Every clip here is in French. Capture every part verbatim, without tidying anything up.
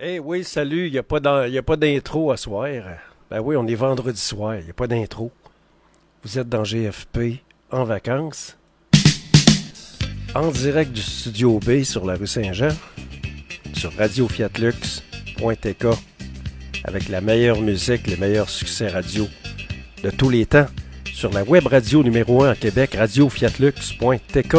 Eh oui, salut, il n'y a pas d'in- y a pas d'intro à soir. Ben oui, on est vendredi soir, il n'y a pas d'intro. Vous êtes dans G F P, en vacances, en direct du studio B sur la rue Saint-Jean, sur radio fiat lux point t k, avec la meilleure musique, les meilleurs succès radio de tous les temps, sur la web radio numéro un à Québec, radio fiat lux point t k.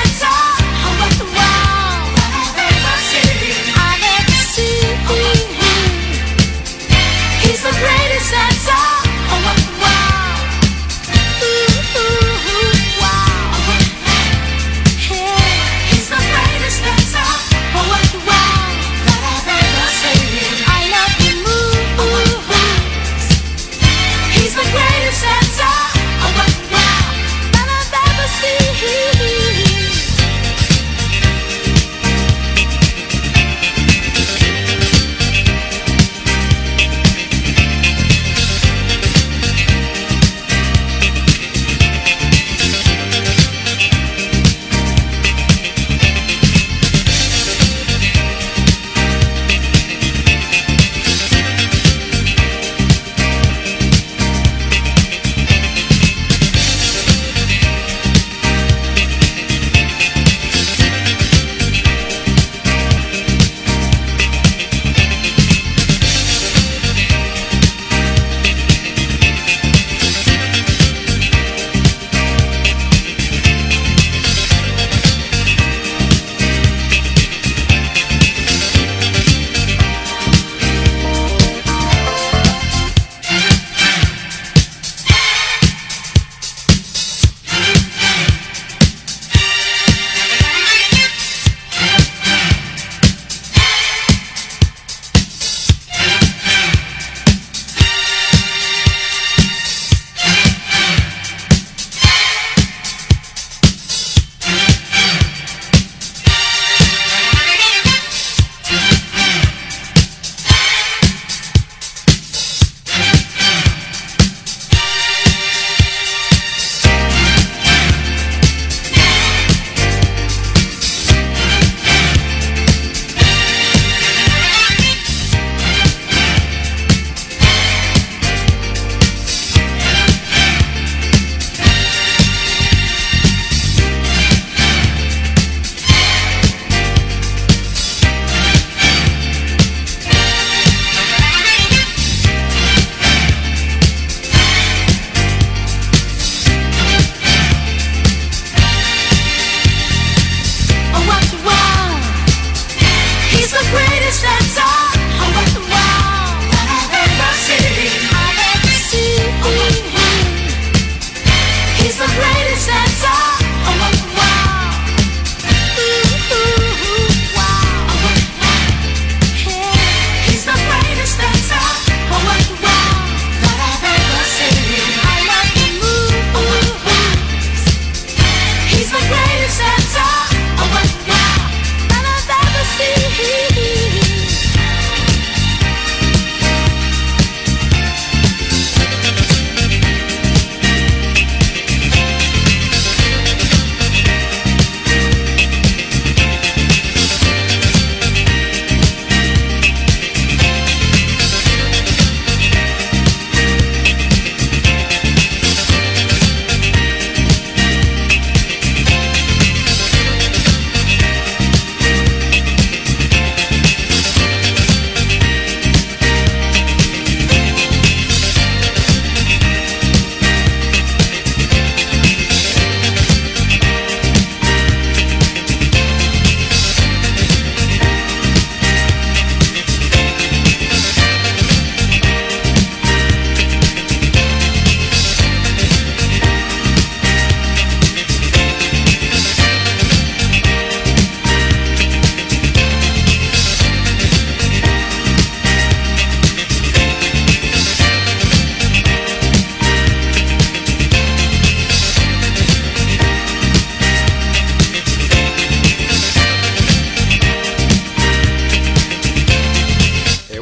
He's the greatest that's all.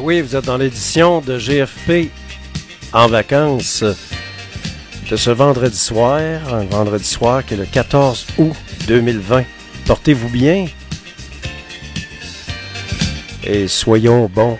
oui, vous êtes dans l'édition de G F P en vacances de ce vendredi soir, un vendredi soir qui est le quatorze août deux mille vingt. Portez-vous bien et soyons bons.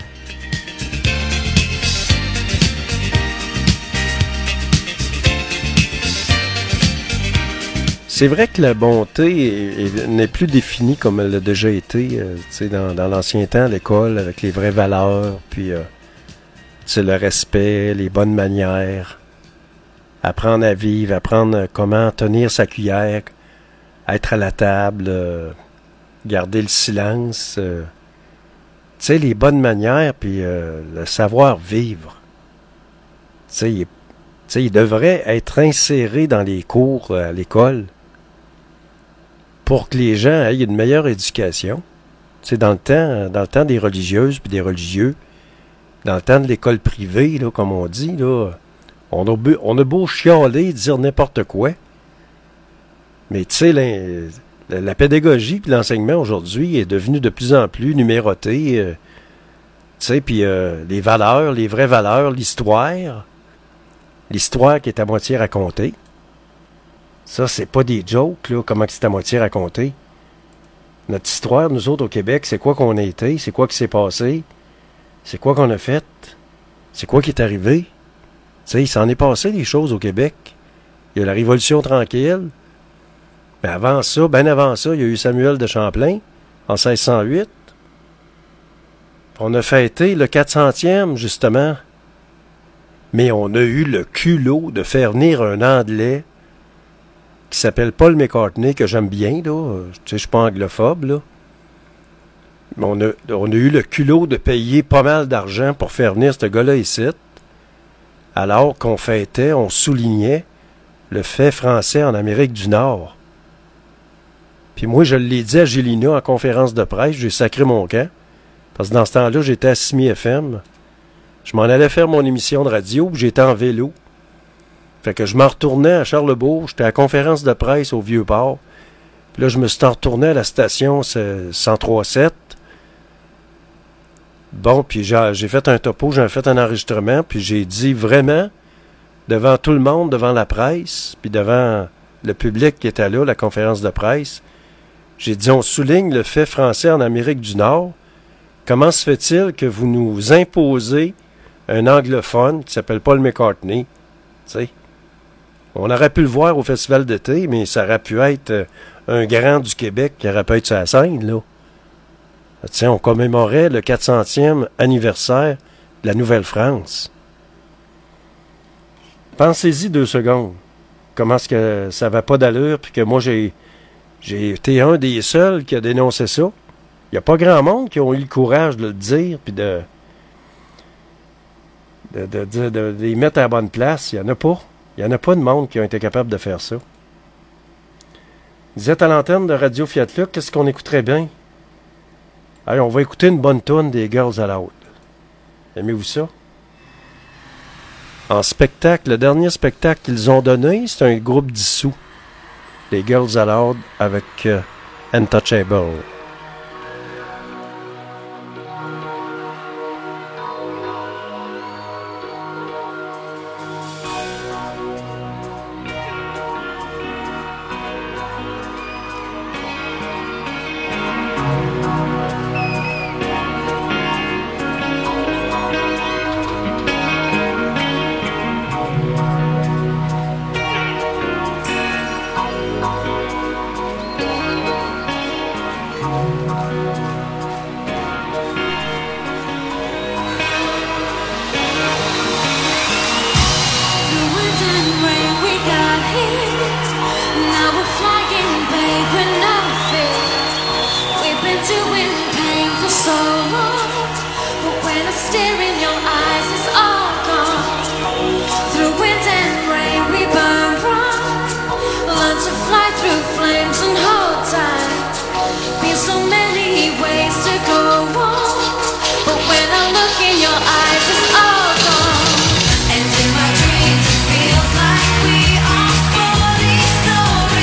C'est vrai que la bonté est, est, n'est plus définie comme elle a déjà été euh, dans, dans l'ancien temps à l'école, avec les vraies valeurs, puis euh, le respect, les bonnes manières, apprendre à vivre, apprendre comment tenir sa cuillère, être à la table, euh, garder le silence, euh, tu sais, les bonnes manières, puis euh, le savoir-vivre. Tu sais, il, il devrait être inséré dans les cours euh, à l'école, pour que les gens aient une meilleure éducation. C'est dans le temps, dans le temps des religieuses puis des religieux, dans le temps de l'école privée, là, comme on dit, là, on a beau, on a beau chialer, dire n'importe quoi, mais tu sais, la, la pédagogie puis l'enseignement aujourd'hui est devenu de plus en plus numéroté, euh, tu sais, puis euh, les valeurs, les vraies valeurs, l'histoire, l'histoire qui est à moitié racontée. Ça, c'est pas des jokes, là, comment c'est à moitié raconté. Notre histoire, nous autres, au Québec, c'est quoi qu'on a été, c'est quoi qui s'est passé, c'est quoi qu'on a fait, c'est quoi qui est arrivé. Tu sais, il s'en est passé des choses au Québec. Il y a la Révolution tranquille. Mais avant ça, bien avant ça, il y a eu Samuel de Champlain, en seize cent huit. On a fêté le quatre centième, justement. Mais on a eu le culot de faire venir un Anglais qui s'appelle Paul McCartney, que j'aime bien, là. Tu sais, je suis pas anglophobe, là. Mais on a, on a eu le culot de payer pas mal d'argent pour faire venir ce gars-là ici, alors qu'on fêtait, on soulignait le fait français en Amérique du Nord. Puis moi, je l'ai dit à Gélina en conférence de presse, j'ai sacré mon camp, parce que dans ce temps-là, j'étais à Simi F M. Je m'en allais faire mon émission de radio, puis j'étais en vélo. Fait que je m'en retournais à Charlebourg, j'étais à la conférence de presse au Vieux-Port. Puis là, je me suis retourné à la station cent trois sept. Bon, puis j'ai, j'ai fait un topo, j'ai fait un enregistrement, puis j'ai dit vraiment, devant tout le monde, devant la presse, puis devant le public qui était là, la conférence de presse, j'ai dit, on souligne le fait français en Amérique du Nord. Comment se fait-il que vous nous imposez un anglophone qui s'appelle Paul McCartney? Tu sais? On aurait pu le voir au festival d'été, mais ça aurait pu être un grand du Québec qui aurait pu être sur la scène, là. Tiens, on commémorait le quatre centième anniversaire de la Nouvelle-France. Pensez-y deux secondes. Comment est-ce que ça va pas d'allure, puis que moi, j'ai, j'ai été un des seuls qui a dénoncé ça. Il n'y a pas grand monde qui ont eu le courage de le dire, puis de, de, de, de, de, de les mettre à la bonne place. Il n'y en a pas. Il n'y en a pas de monde qui ont été capable de faire ça. Vous êtes à l'antenne de Radio Fiat Luc, qu'est-ce qu'on écouterait bien? Allez, on va écouter une bonne toune des Girls Aloud. Aimez-vous ça? En spectacle, le dernier spectacle qu'ils ont donné, c'est un groupe dissous. Les Girls Aloud avec euh, Untouchable.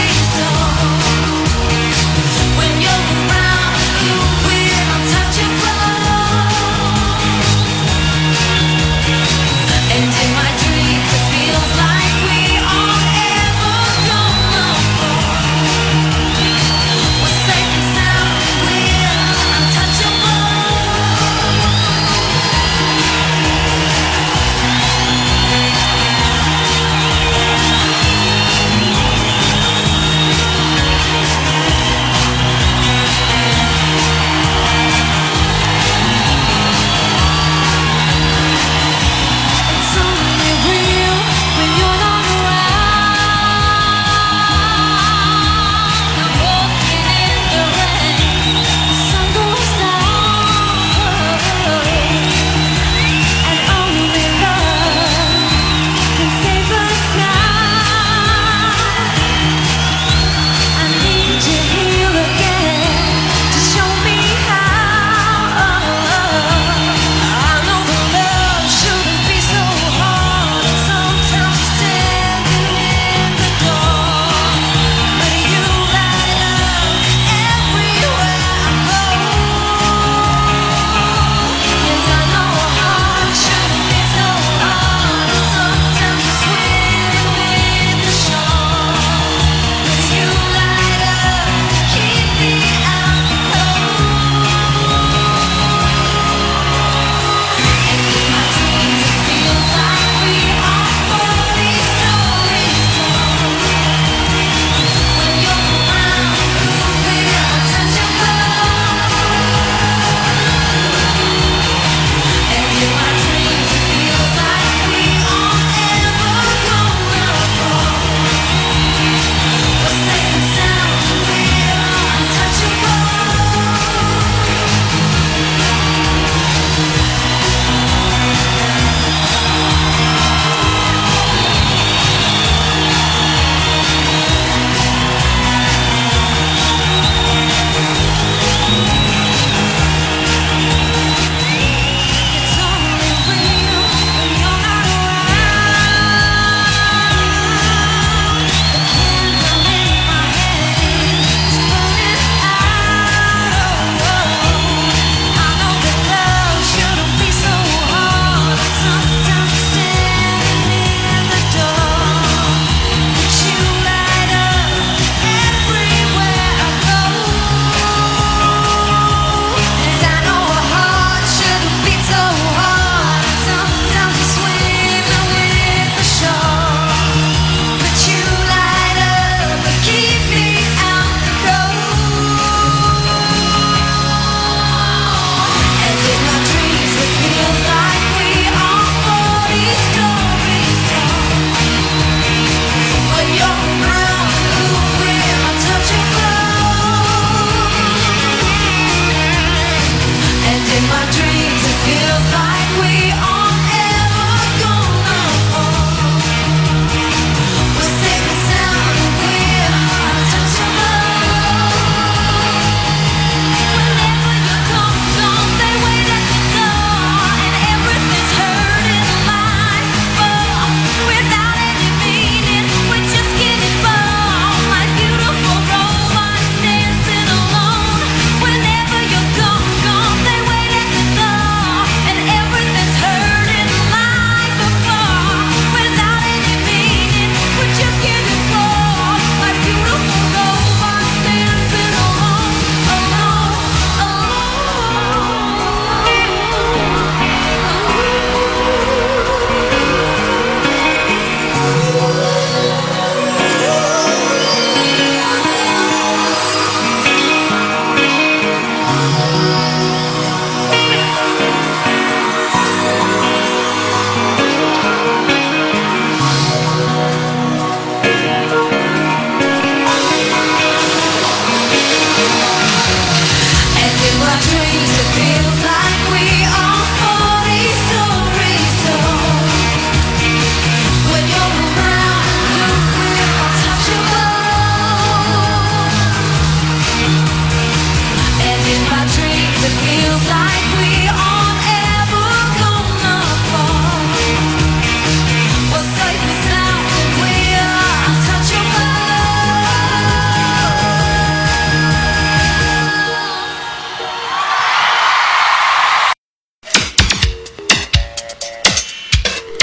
When you're around, you will untouchable.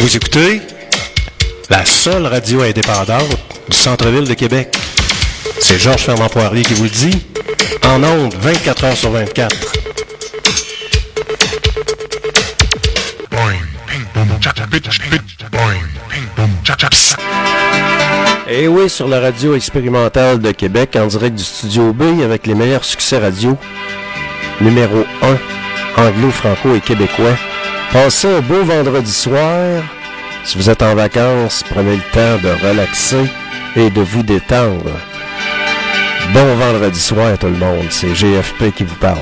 Vous écoutez la seule radio indépendante du centre-ville de Québec. C'est Georges Fernand Poirier qui vous le dit, en ondes vingt-quatre heures sur vingt-quatre. Et oui, sur la radio expérimentale de Québec, en direct du Studio B, avec les meilleurs succès radio. Numéro un, anglo-franco et québécois. Passez un beau vendredi soir. Si vous êtes en vacances, prenez le temps de relaxer et de vous détendre. Bon vendredi soir tout le monde, c'est G F P qui vous parle.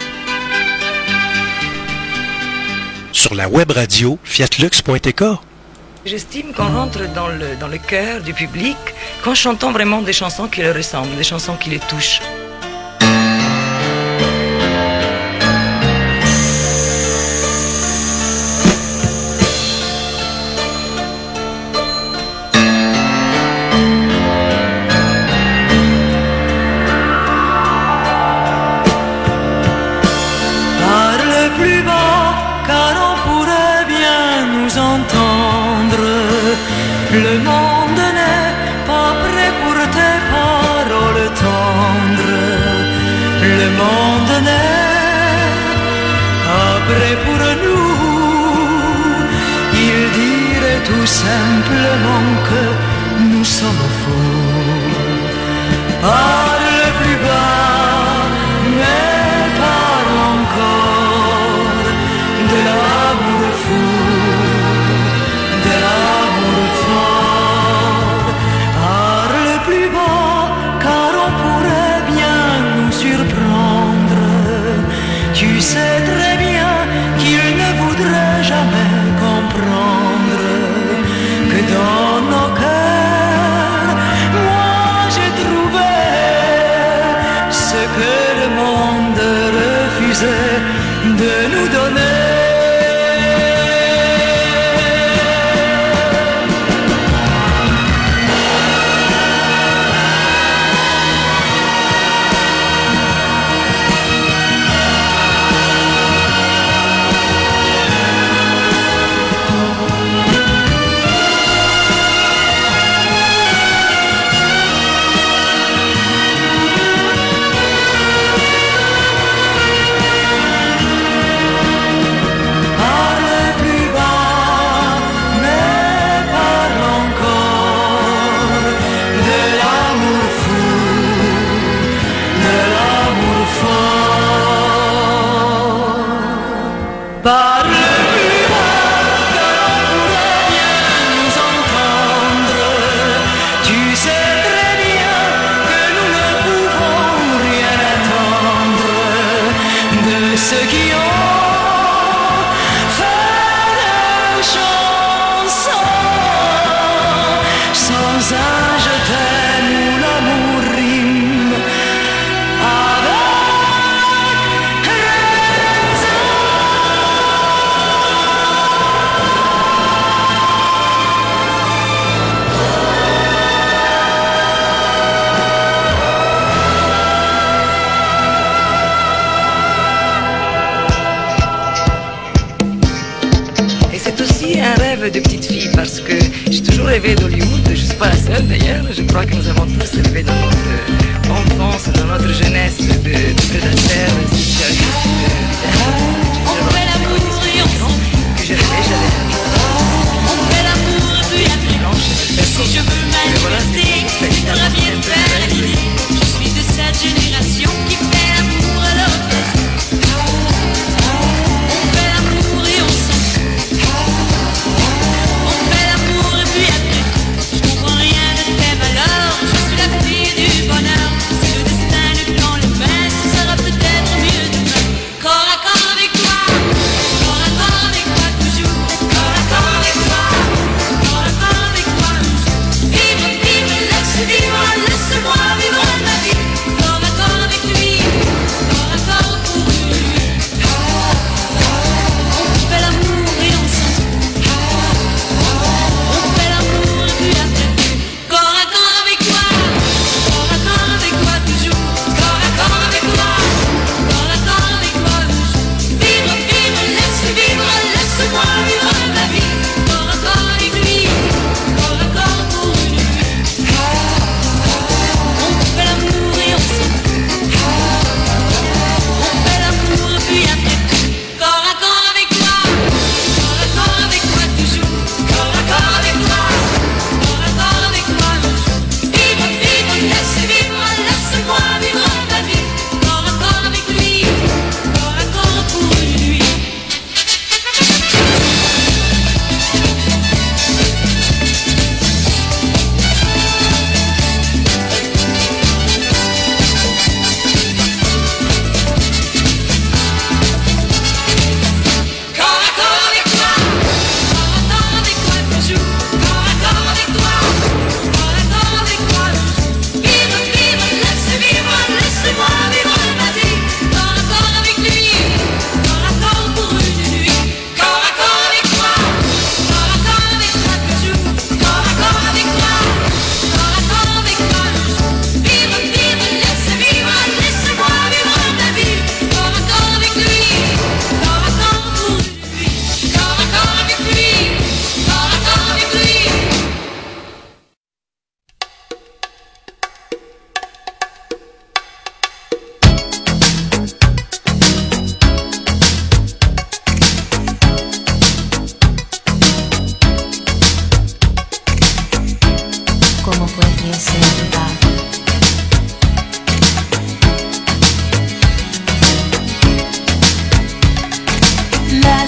Sur la web radio fiatlux point t k. J'estime qu'on rentre dans le, dans le cœur du public qu'en chantant vraiment des chansons qui leur ressemblent, des chansons qui les touchent. Le monde n'est pas prêt pour tes paroles tendres. Le monde n'est pas prêt pour nous. Il dirait tout simplement que nous sommes fous. Parle plus bas, mais parle encore de l'amour fou. Tu sais très bien qu'il ne voudrait jamais comprendre que dans nos cœurs, moi j'ai trouvé ce que le monde refusait de nous donner. De petite fille parce que j'ai toujours rêvé d'Hollywood, je ne suis pas la seule d'ailleurs, je crois que nous avons tous rêvé dans notre enfance, dans notre jeunesse de, de prédateurs, de spécialistes, de on fait l'amour et on s'en fout. Que j'ai rêvé, j'avais on fait l'amour et puis après blanche, si je veux manifester, tu feras bien faire l'idée. Je suis de cette génération qui fait l'amour à l'autre. On fait l'amour et on s'en fout. Je suis la fille du bonheur. Si le destin nous prend les mains, ce sera peut-être mieux demain. Corps à corps avec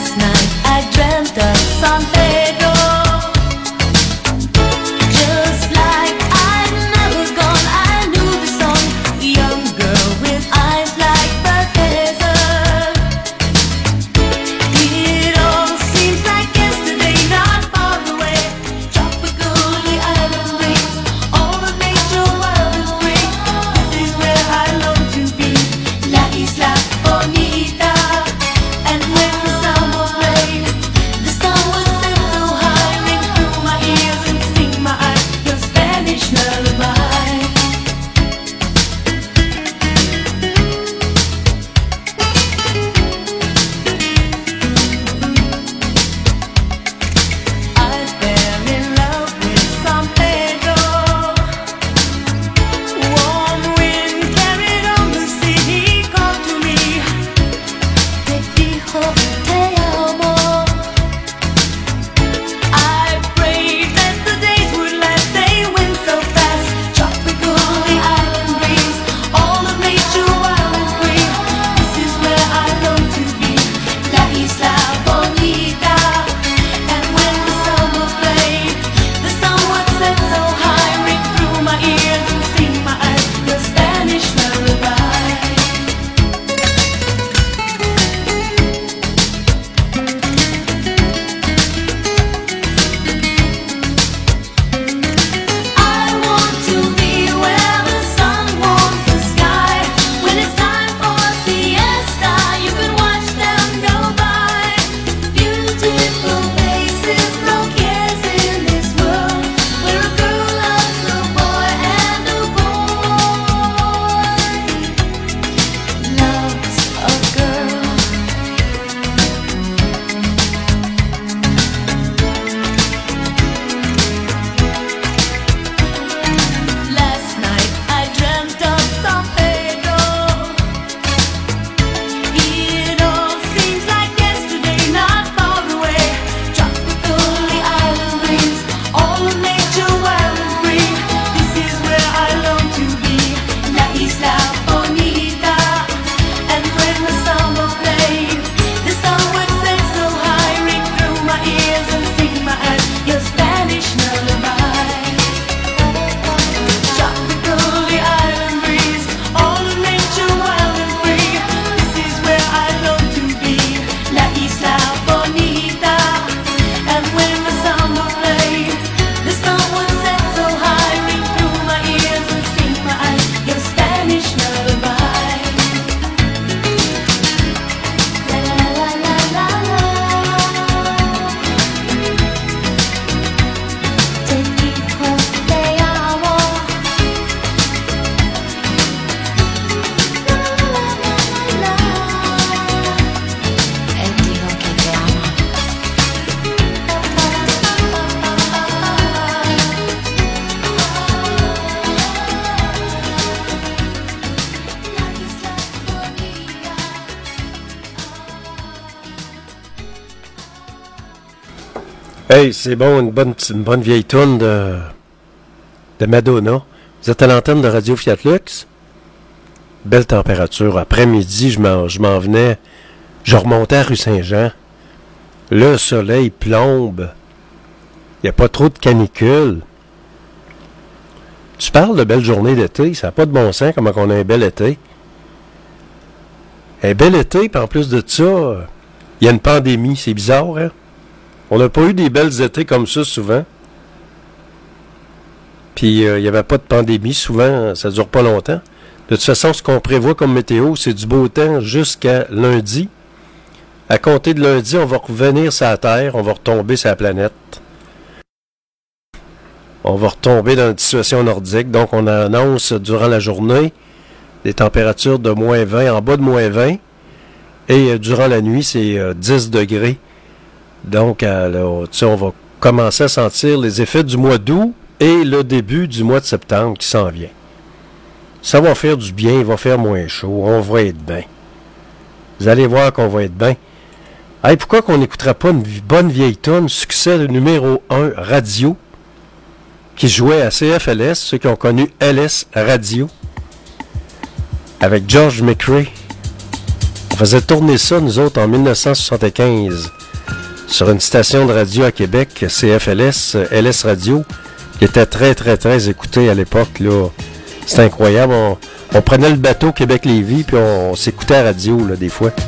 Last night I dreamt of San Pedro. Just like I'd never gone, I knew the song. A young girl with eyes like the desert. It all seems like yesterday, not far away. Tropical, the island breeze, all the nature wild and free. This is where I long to be, La Isla Bonita. And when the samba played, the sun would set so high, ring through my ears and sting my eyes, your Spanish lullaby. I fell in love with San Pedro. Warm wind carried on the sea, he called to me. Te dijo te amo. I prayed that the days would last, they went so fast. Tropical, the island breeze, all of nature wild and free. This is where I long to be, La Isla Bonita. And when the summer played, the sun would set so high, ring through my ears and sting my eyes, your Spanish lullaby. I want to be where the sun warms the sky. When it's time for siesta, you can watch them go by. Beautiful faces, no cares in this world, where a girl loves a boy and a boy loves a girl. Last night I dreamt of San Pedro. It all seems like yesterday, not far away. Tropical, the island breeze, all of nature wild and free. This is where I long to be, La Isla Bonita. And when the samba played, the sun would set so high, ring through my ears and sting my eyes, your Spanish lullaby. Tropical, the island breeze, all of nature wild and free. This is where I long to be, La Isla Bonita. And when the samba played, the sun would set so high, ring through my ears and sting my eyes, your Spanish lullaby. La la la la la la. Te dijo te amo. La la la la la. Él dijo que te ama. Hey, c'est bon, une bonne, une bonne vieille tourne de, de Madonna. Vous êtes à l'antenne de Radio Fiat Lux. Belle température. Après-midi, je m'en, je m'en venais. Je remontais à rue Saint-Jean. Le soleil plombe. Il n'y a pas trop de canicule. Tu parles de belle journée d'été. Ça n'a pas de bon sens comment on a un bel été. Un bel été, puis en plus de ça, il y a une pandémie. C'est bizarre, hein? On n'a pas eu des belles étés comme ça souvent. Puis euh, il n'y avait pas de pandémie. Souvent, ça ne dure pas longtemps. De toute façon, ce qu'on prévoit comme météo, c'est du beau temps jusqu'à lundi. À compter de lundi, on va revenir sur la Terre. On va retomber sur la planète. On va retomber dans une situation nordique. Donc, on annonce durant la journée des températures de moins vingt, en bas de moins vingt. Et euh, durant la nuit, c'est euh, dix degrés. Donc, alors, tu sais, on va commencer à sentir les effets du mois d'août et le début du mois de septembre qui s'en vient. Ça va faire du bien, il va faire moins chaud, on va être bien. Vous allez voir qu'on va être bien. Hey, pourquoi qu'on n'écouterait pas une bonne vieille tonne, succès numéro un radio, qui jouait à C F L S, ceux qui ont connu L S Radio, avec George McRae. On faisait tourner ça, nous autres, en mille neuf cent soixante-quinze. sur une station de radio à Québec, C F L S, L S Radio, qui était très, très, très écoutée à l'époque, là. C'était incroyable. On, on prenait le bateau Québec-Lévis, puis on, on s'écoutait à la radio, là, des fois.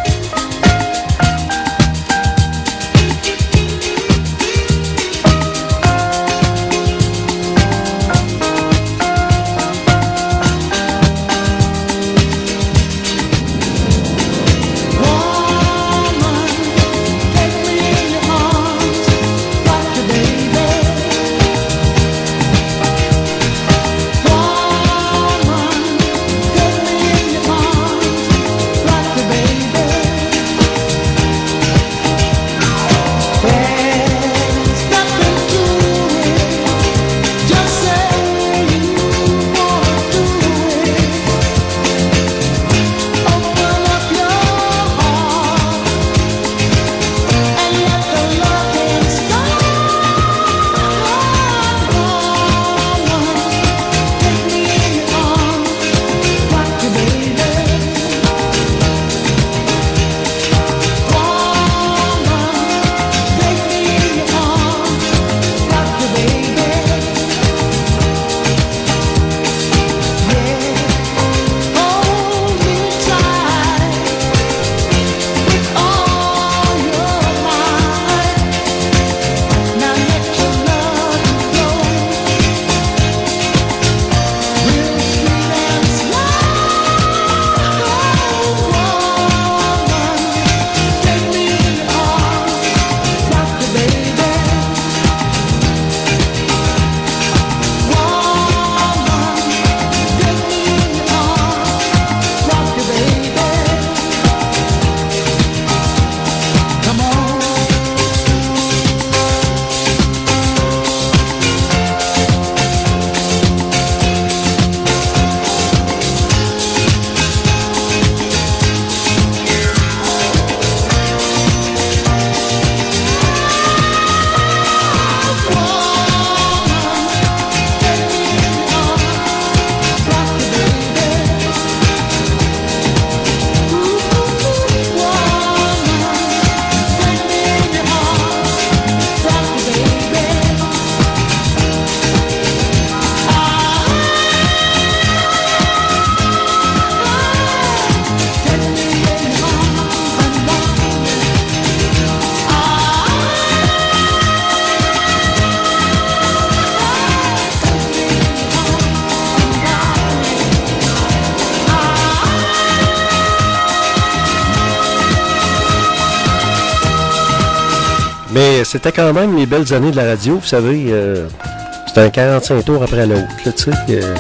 Mais c'était quand même les belles années de la radio, vous savez. Euh, c'était un quarante-cinq tours après l'autre, là, tu sais. Euh,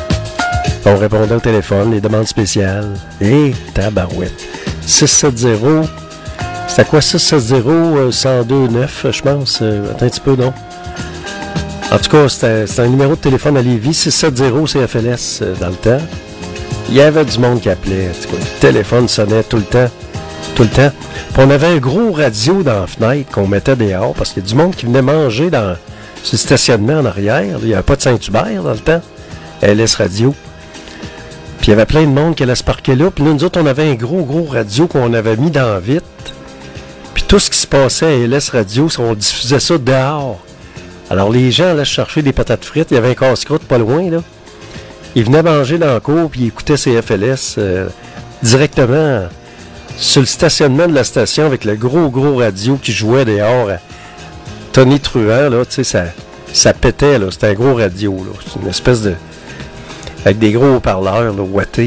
on répondait au téléphone, les demandes spéciales. Et tabarouette. six sept zéro. C'était quoi, six sept zéro, cent deux neuf, je pense. Euh, attends un petit peu, non? En tout cas, c'était, c'était un numéro de téléphone à Lévis, six sept zéro C F L S euh, dans le temps. Il y avait du monde qui appelait. En tout cas, le téléphone sonnait tout le temps. Tout le temps. Puis on avait un gros radio dans la fenêtre qu'on mettait dehors parce qu'il y a du monde qui venait manger dans ce stationnement en arrière. Il n'y avait pas de Saint-Hubert dans le temps. L S Radio. Puis il y avait plein de monde qui allait se parquer là. Puis nous, nous autres, on avait un gros, gros radio qu'on avait mis dans vite. Puis tout ce qui se passait à L S Radio, on diffusait ça dehors. Alors les gens allaient chercher des patates frites. Il y avait un casse-croûte pas loin, là. Ils venaient manger dans la cour puis ils écoutaient C F L S euh, directement sur le stationnement de la station avec le gros, gros radio qui jouait dehors. Tony Truant, là, tu sais, ça, ça pétait, là. C'était un gros radio, là. C'est une espèce de... avec des gros haut-parleurs, là, wattés.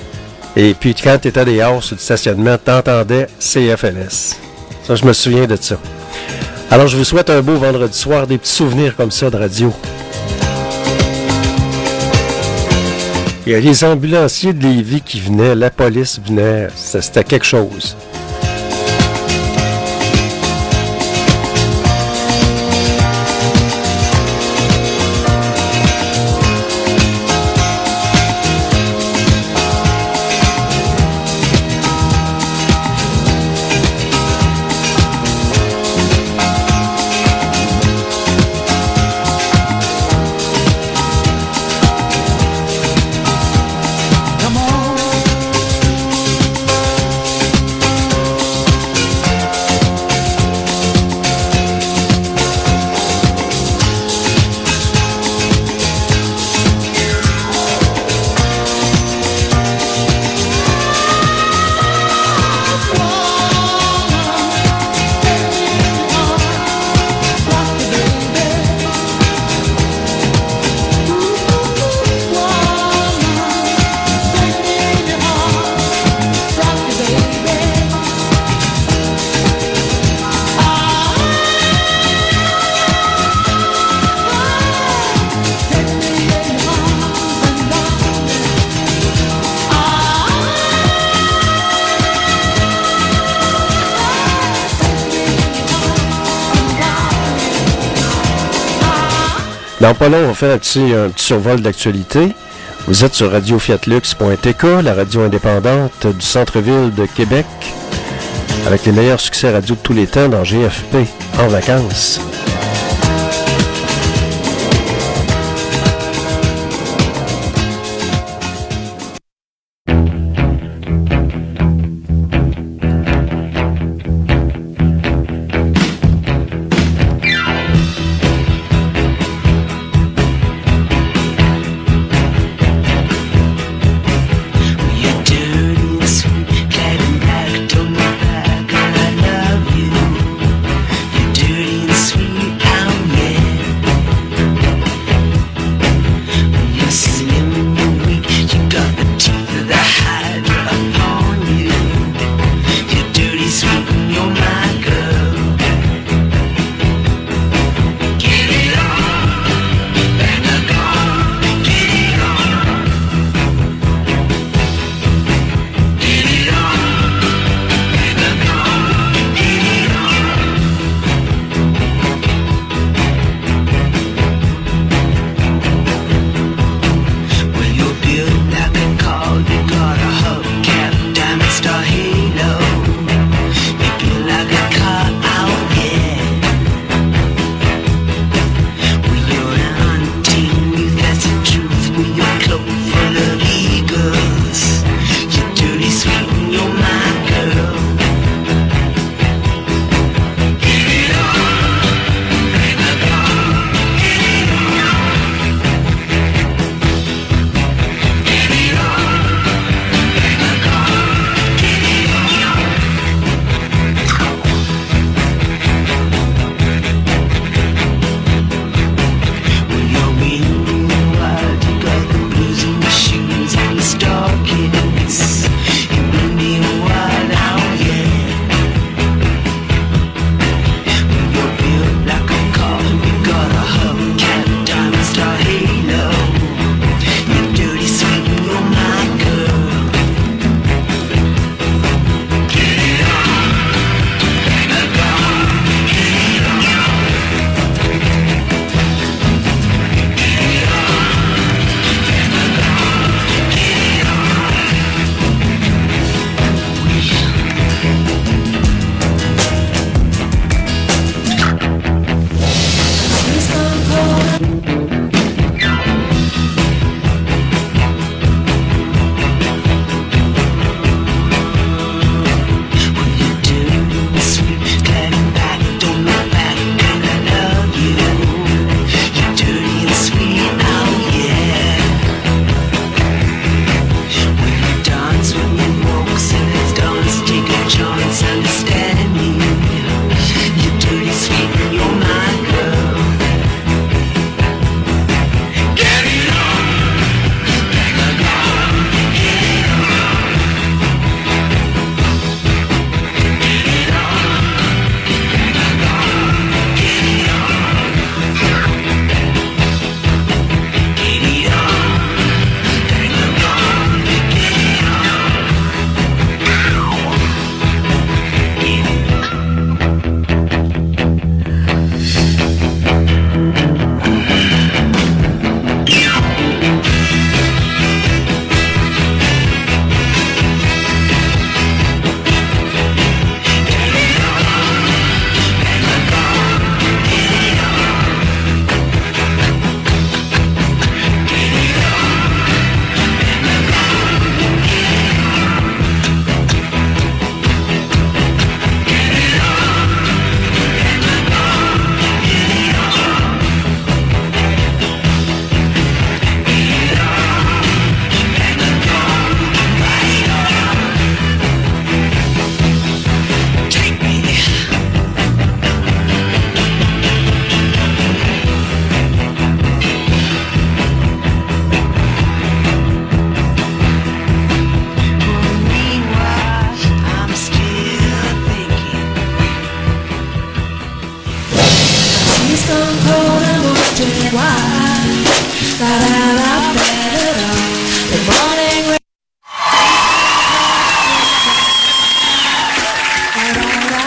Et puis, quand tu étais dehors sur le stationnement, t'entendais C F L S. Ça, je me souviens de ça. Alors, je vous souhaite un beau vendredi soir, des petits souvenirs comme ça de radio. Il y a les ambulanciers de Lévis qui venaient, la police venait, c'était quelque chose. Come on. Dans pas long, on va faire un petit, un petit survol d'actualité. Vous êtes sur radio fiat lux point t k, la radio indépendante du centre-ville de Québec, avec les meilleurs succès radio de tous les temps dans G F P en vacances.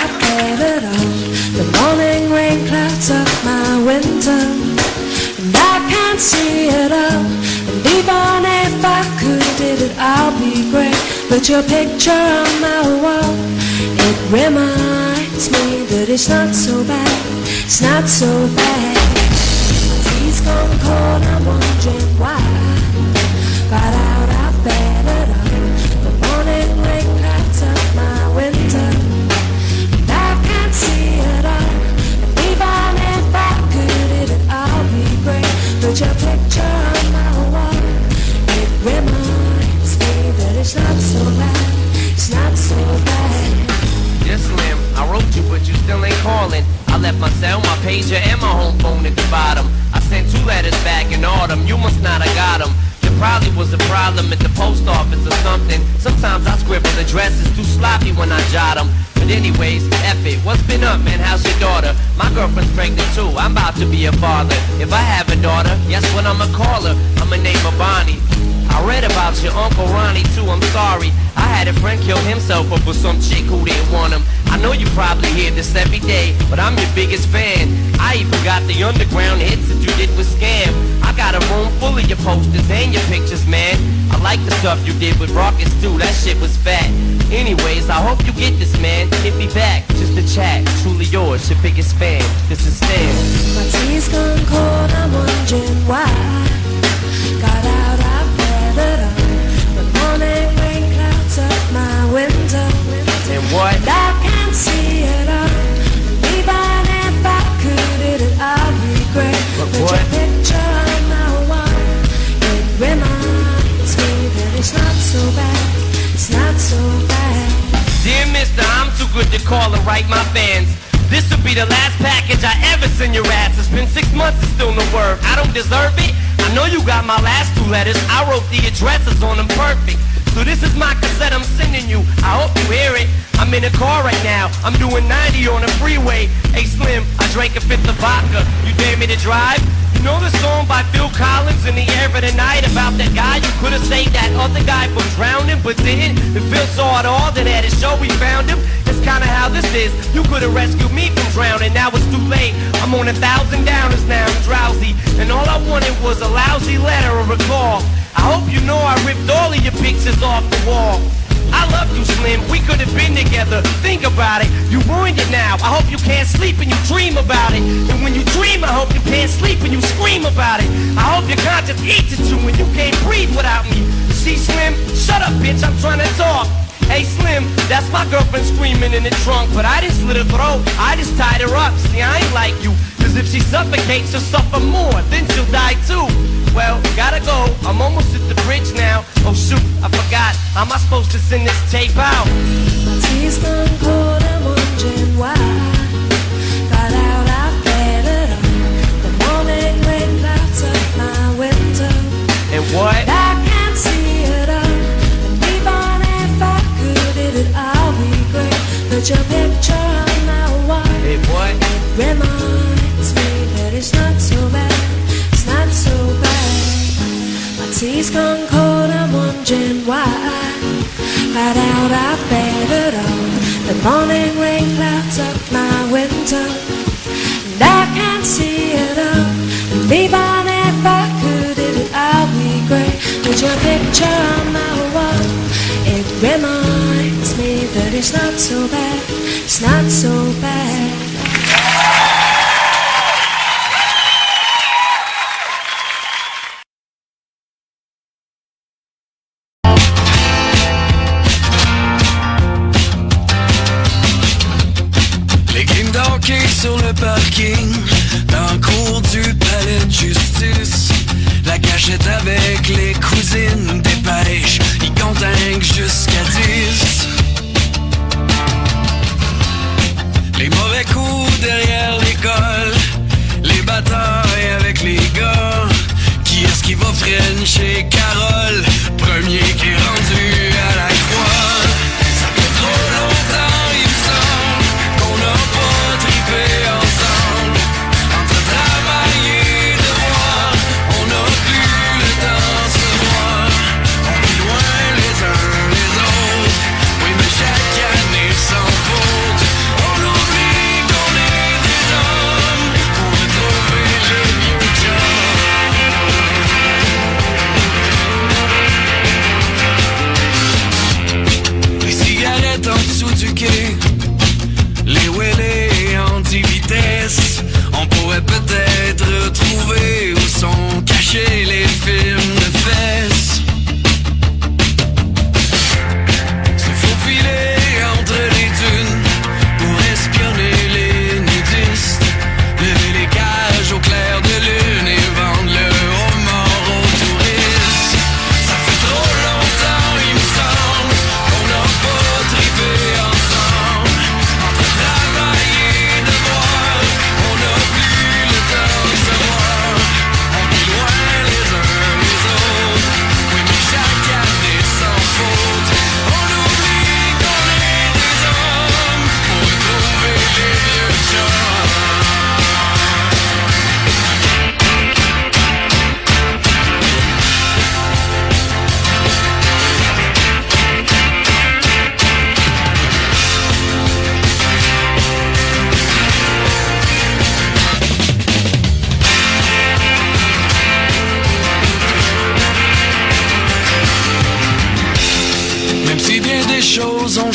The morning rain clouds up my window, and I your picture on my wall. It reminds me that it's not so bad, it's not so bad. My tea's gone cold, I'm wondering why I got out of bed at all. The morning rain clouds up my window, and I can't see it all. And even if I could, it'd all be great. Put your picture on my wall. It reminds me that it's not so bad, it's not so bad. Yes, Slim, I wrote you, but you still ain't calling. I left my cell, my pager, and my home phone at the bottom. I sent two letters back in autumn, you must not have got them. There probably was a problem at the post office or something. Sometimes I scribble addresses too sloppy when I jot them. But anyways, F it, what's been up, man, how's your daughter? My girlfriend's pregnant too, I'm about to be a father. If I have a daughter, guess what I'ma call her? I'ma name her Bonnie. I read about your Uncle Ronnie too, I'm sorry. I had a friend kill himself up with some chick who didn't want him. I know you probably hear this every day, but I'm your biggest fan. I even got the underground hits that you did with Scam. I got a room full of your posters and your pictures, man. I like the stuff you did with Rockets too, that shit was fat. Anyways, I hope you get this, man. Hit me back, just a chat. Truly yours, your biggest fan. This is Stan. My tea's gone cold, I'm wondering why got out of bed at all. The morning rain clouds up my window, and what? And I can't see it all. Even if I could, it'd all be great. But Put what? your picture on my wall. It reminds me that it's not so bad, it's not so bad. Dear mister, I'm too good to call and write my fans. This'll be the last package I ever send your ass. It's been six months and still no word. I don't deserve it. I know you got my last two letters. I wrote the addresses on them perfect. So this is my cassette I'm sending you. I hope you hear it. I'm in a car right now. I'm doing ninety on the freeway. Hey Slim, I drank a fifth of vodka. You dare me to drive? You know the song by Phil Collins, In the Air of the Night, about that guy you could have saved that other guy from drowning, but didn't? If Phil saw it all, then at his show we found him. It's kinda how this is. You could have rescued me from drowning, now it's too late. I'm on a thousand downers now, I'm drowsy, and all I wanted was a lousy letter or a call. I hope you know I ripped all of your pictures off the wall. I love you, Slim, we could have been together. Think about it, you ruined it now. I hope you can't sleep and you dream about it. And when you dream, I hope you can't sleep and you scream about it. I hope your conscience eats at you and you can't breathe without me. See, Slim, shut up, bitch, I'm trying to talk. Hey, Slim, that's my girlfriend screaming in the trunk, but I didn't slit her throat, I just tied her up. See, I ain't like you, cause if she suffocates, she'll suffer more, then she'll die too. Well, gotta go, I'm almost at the bridge now. Oh shoot, I forgot, how am I supposed to send this tape out? My tea's gone cold, I'm wondering why got out of bed at all. The morning rain clouds up my window, and what? And I can't see it all. And even if I could, it'd all be great. Put your picture on my wall. Hey, what? It reminds me that it's not so bad, it's not so bad. My tea's gone cold, I'm wondering why got out of bed at all. The morning rain clouds up my window, and I can't see it all. And even if I could, it'd all be great. Put your picture on my wall. It reminds me that it's not so bad, it's not so bad. Sur le parking, dans le cours du palais de justice. La cachette avec les cousines des pêches, ils comptent un jusqu'à dix. Les mauvais coups derrière l'école, les batailles avec les gars. Qui est-ce qui va frencher Carole, premier qui est rendu à la croix? Ça fait trop longtemps, il me semble, qu'on n'a pas trippé ensemble. Entre travail et devoir, on n'a plus le temps de se voir. On vit loin les uns les autres, oui mais chaque année sans faute. On oublie qu'on est des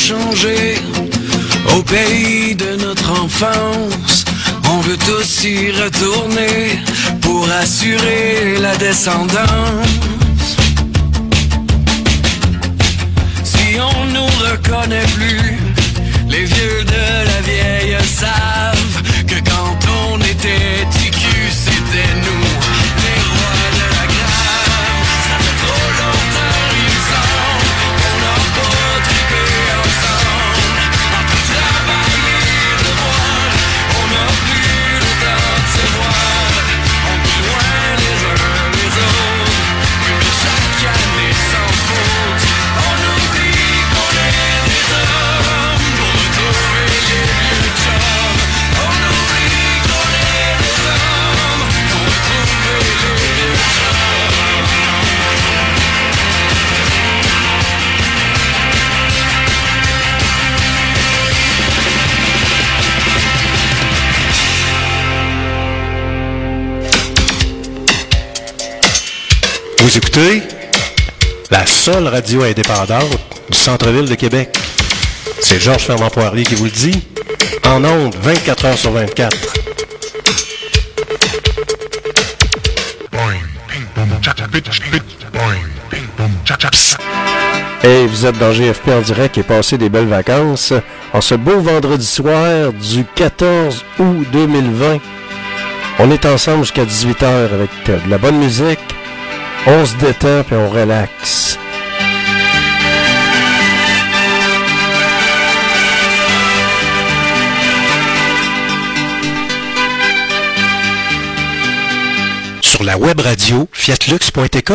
changer. Au pays de notre enfance, on veut tous y retourner pour assurer la descendance. Si on nous reconnaît plus, les vieux de la vieille savent que quand on était T Q, c'était nous, les rois de la grave. Ça fait trop longtemps, il me semble, qu'on n'a pas trippé ensemble. Entre travail et devoir, on n'a plus le temps de se voir. On est loin les uns les autres, mais chaque année sans faute, on oublie qu'on est des hommes pour retrouver les vieux chums. On oublie qu'on est des hommes pour retrouver les vieux chums. Vous écoutez la seule radio indépendante du centre-ville de Québec. C'est Georges Fernand-Poirier qui vous le dit, en ondes vingt-quatre heures sur vingt-quatre. Et vous êtes dans G F P en direct et passez des belles vacances en ce beau vendredi soir du quatorze août deux mille vingt. On est ensemble jusqu'à dix-huit heures avec de la bonne musique. On se détend et on relaxe. Sur la web radio fiatlux point t k.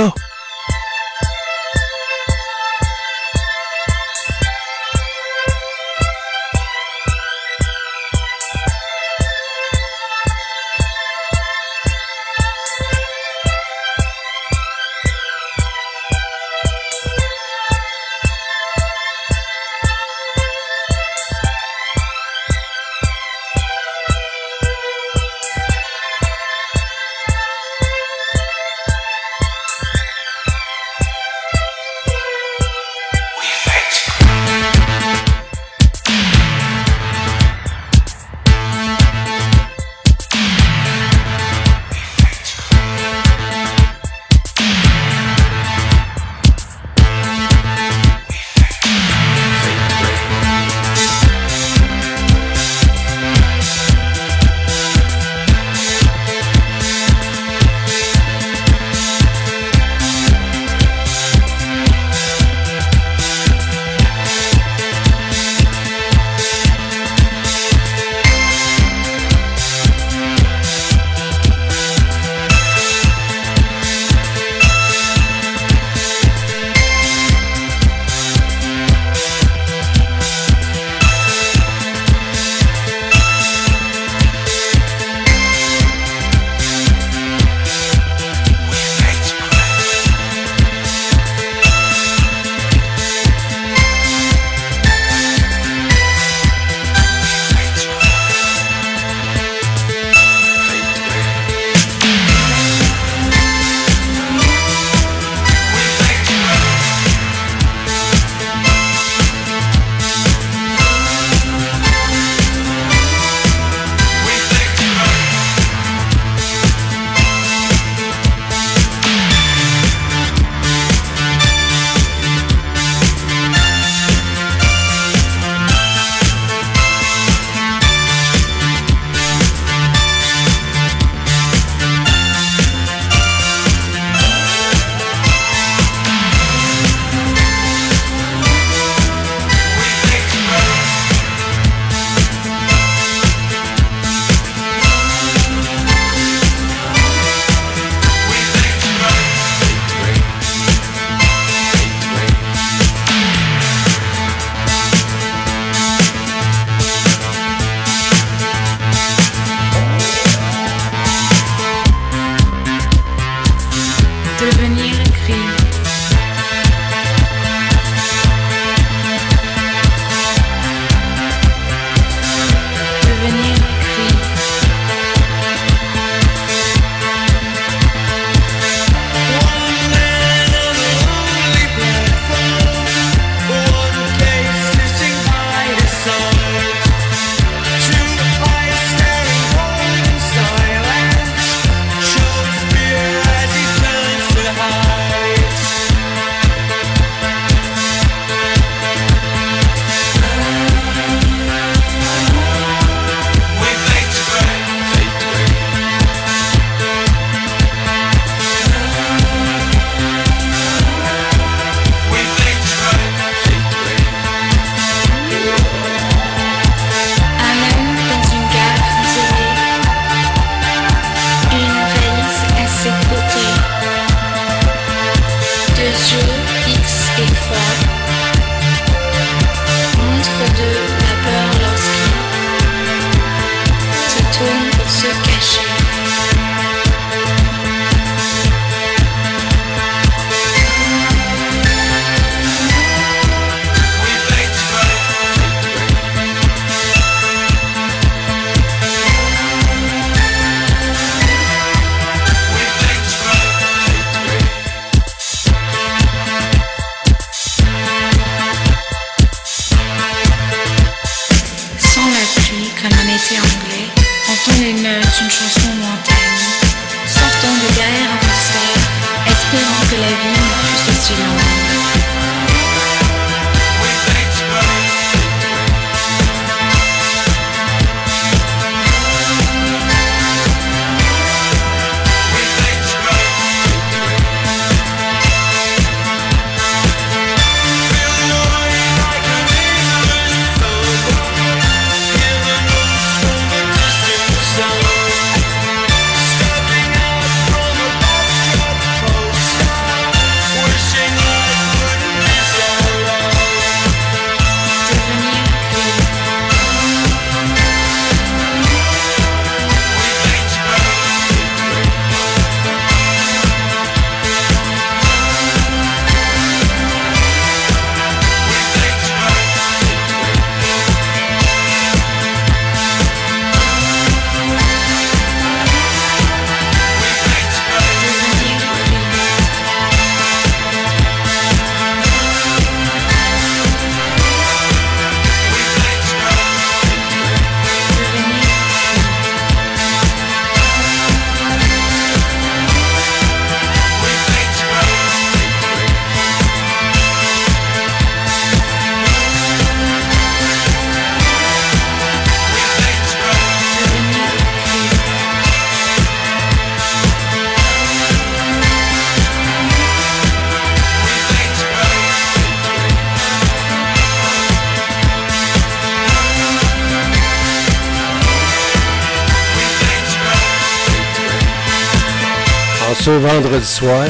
est une chanson lointaine. Sortant de guerre en mystère, espérant que la vie ne fût aussi longue. Ce vendredi soir,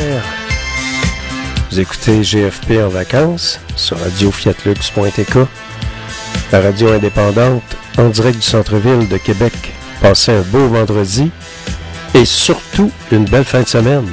vous écoutez G F P en vacances sur radio fiat lux point t k, la radio indépendante en direct du centre-ville de Québec. Passez un beau vendredi et surtout une belle fin de semaine.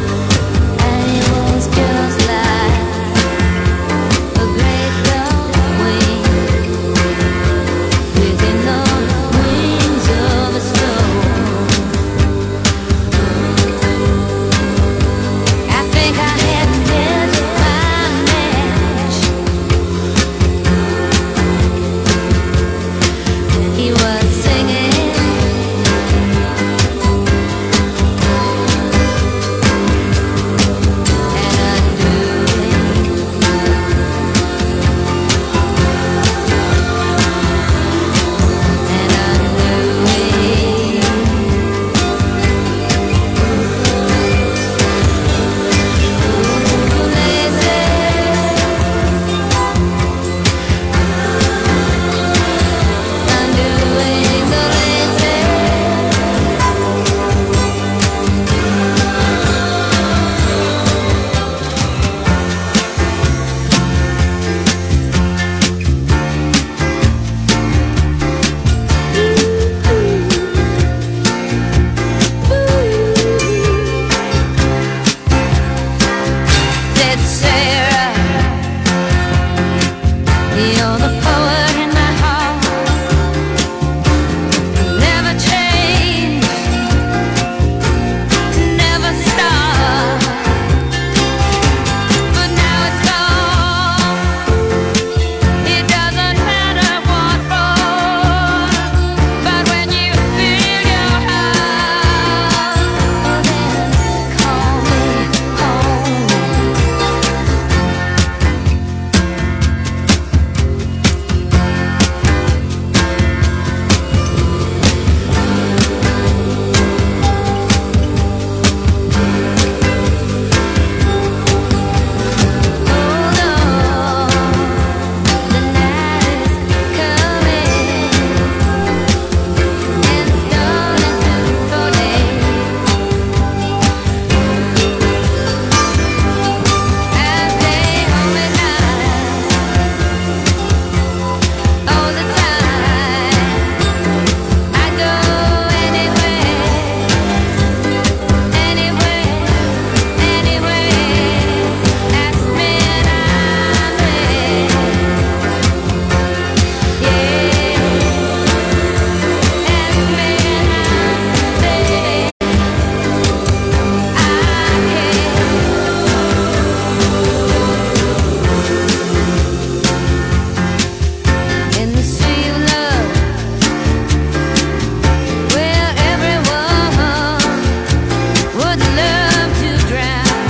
Great You're the poet in my heart. Never change, never stop. But now it's gone. It doesn't matter what for. But when you build your house, then call me home. In the sea of love, where everyone would love to drown,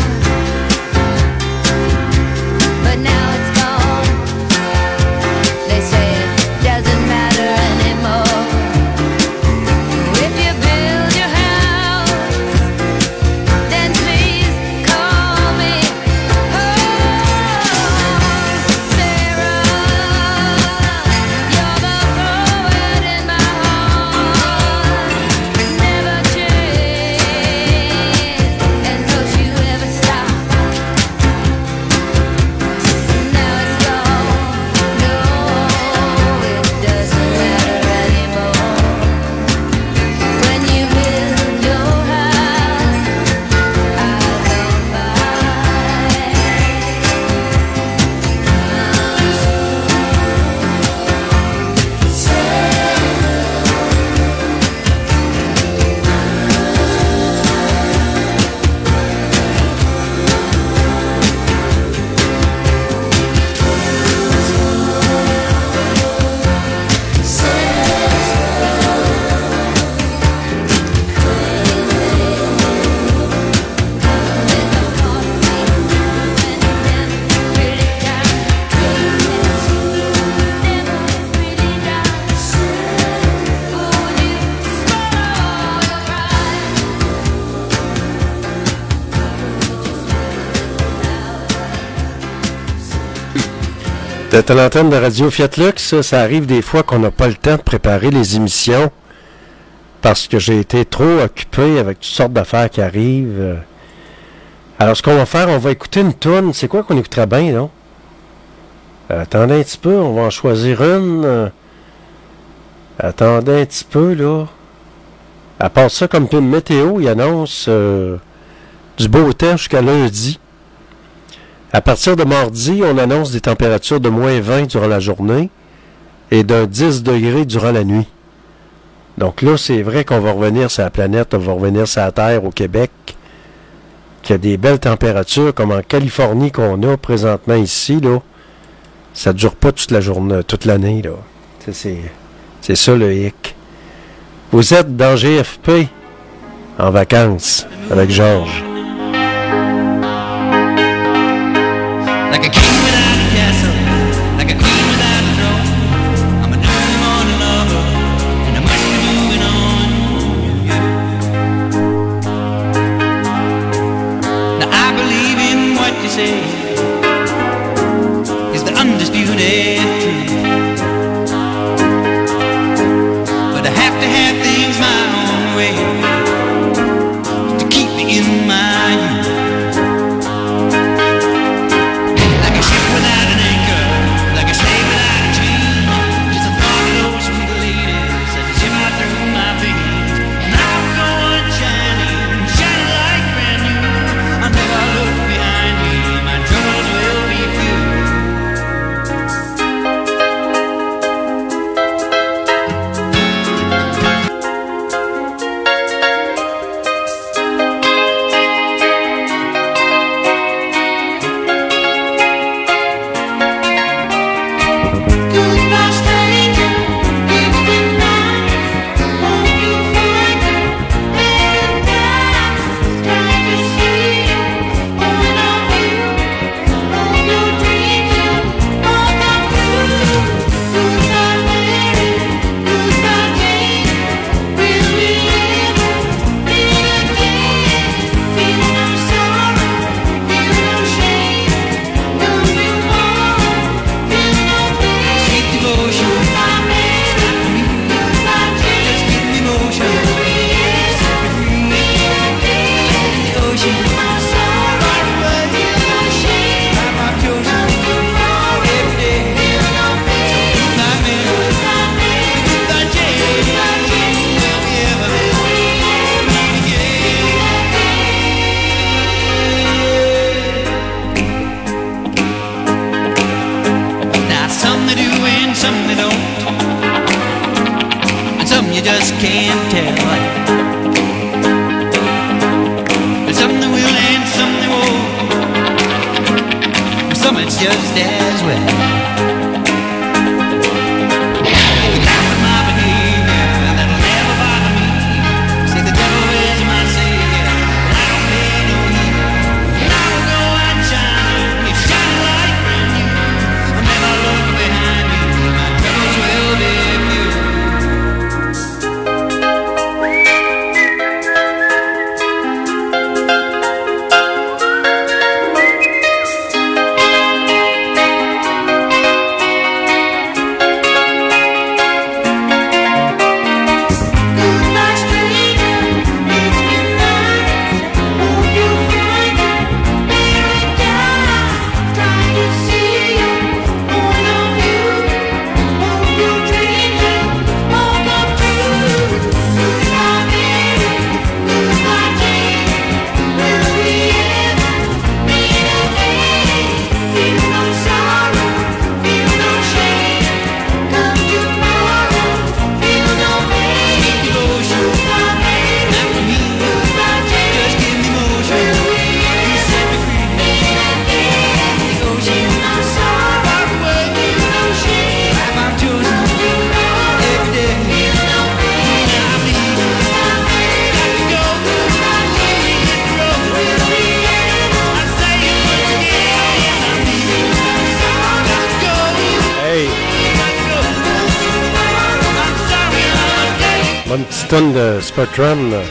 but now it's gone. They say it doesn't matter anymore. If you build your house, then please call me home. Sarah, you're the poet in my heart. Never change, and don't you ever stop. Now it's gone. No, it doesn't matter anymore. When you build your house, I'll come by. T'es à l'antenne de Radio Fiat Lux, ça, ça arrive des fois qu'on n'a pas le temps de préparer les émissions parce que j'ai été trop occupé avec toutes sortes d'affaires qui arrivent. Alors, ce qu'on va faire, on va écouter une toune. C'est quoi qu'on écouterait bien, non? Attendez un petit peu, on va en choisir une. Attendez un petit peu, là. À part ça, comme une météo, il annonce euh, du beau temps jusqu'à lundi. À partir de mardi, on annonce des températures de moins vingt durant la journée et d'un dix degrés durant la nuit. Donc là, c'est vrai qu'on va revenir sur la planète, on va revenir sur la Terre au Québec, qu'il y a des belles températures comme en Californie qu'on a présentement ici, là. Ça ne dure pas toute la journée, toute l'année, là. C'est, c'est, c'est ça le hic. Vous êtes dans G F P en vacances avec Georges. Like a king without a castle, like a queen without a throne. I'm an early morning lover, and I must be moving on. Yeah. Now I believe in what you say is the undisputed truth. But I have to have things my own way to keep me in my youth. just can't tell. There's some that will and some that won't. Some it's just as well. You laugh at my behavior, that'll never bother me. Say the devil is my savior, but I don't pay no heed. Long ago I shine, it's shining light from you. I'll never look behind me, my troubles will be few. Bonne petite tonne de Spectrum. Là.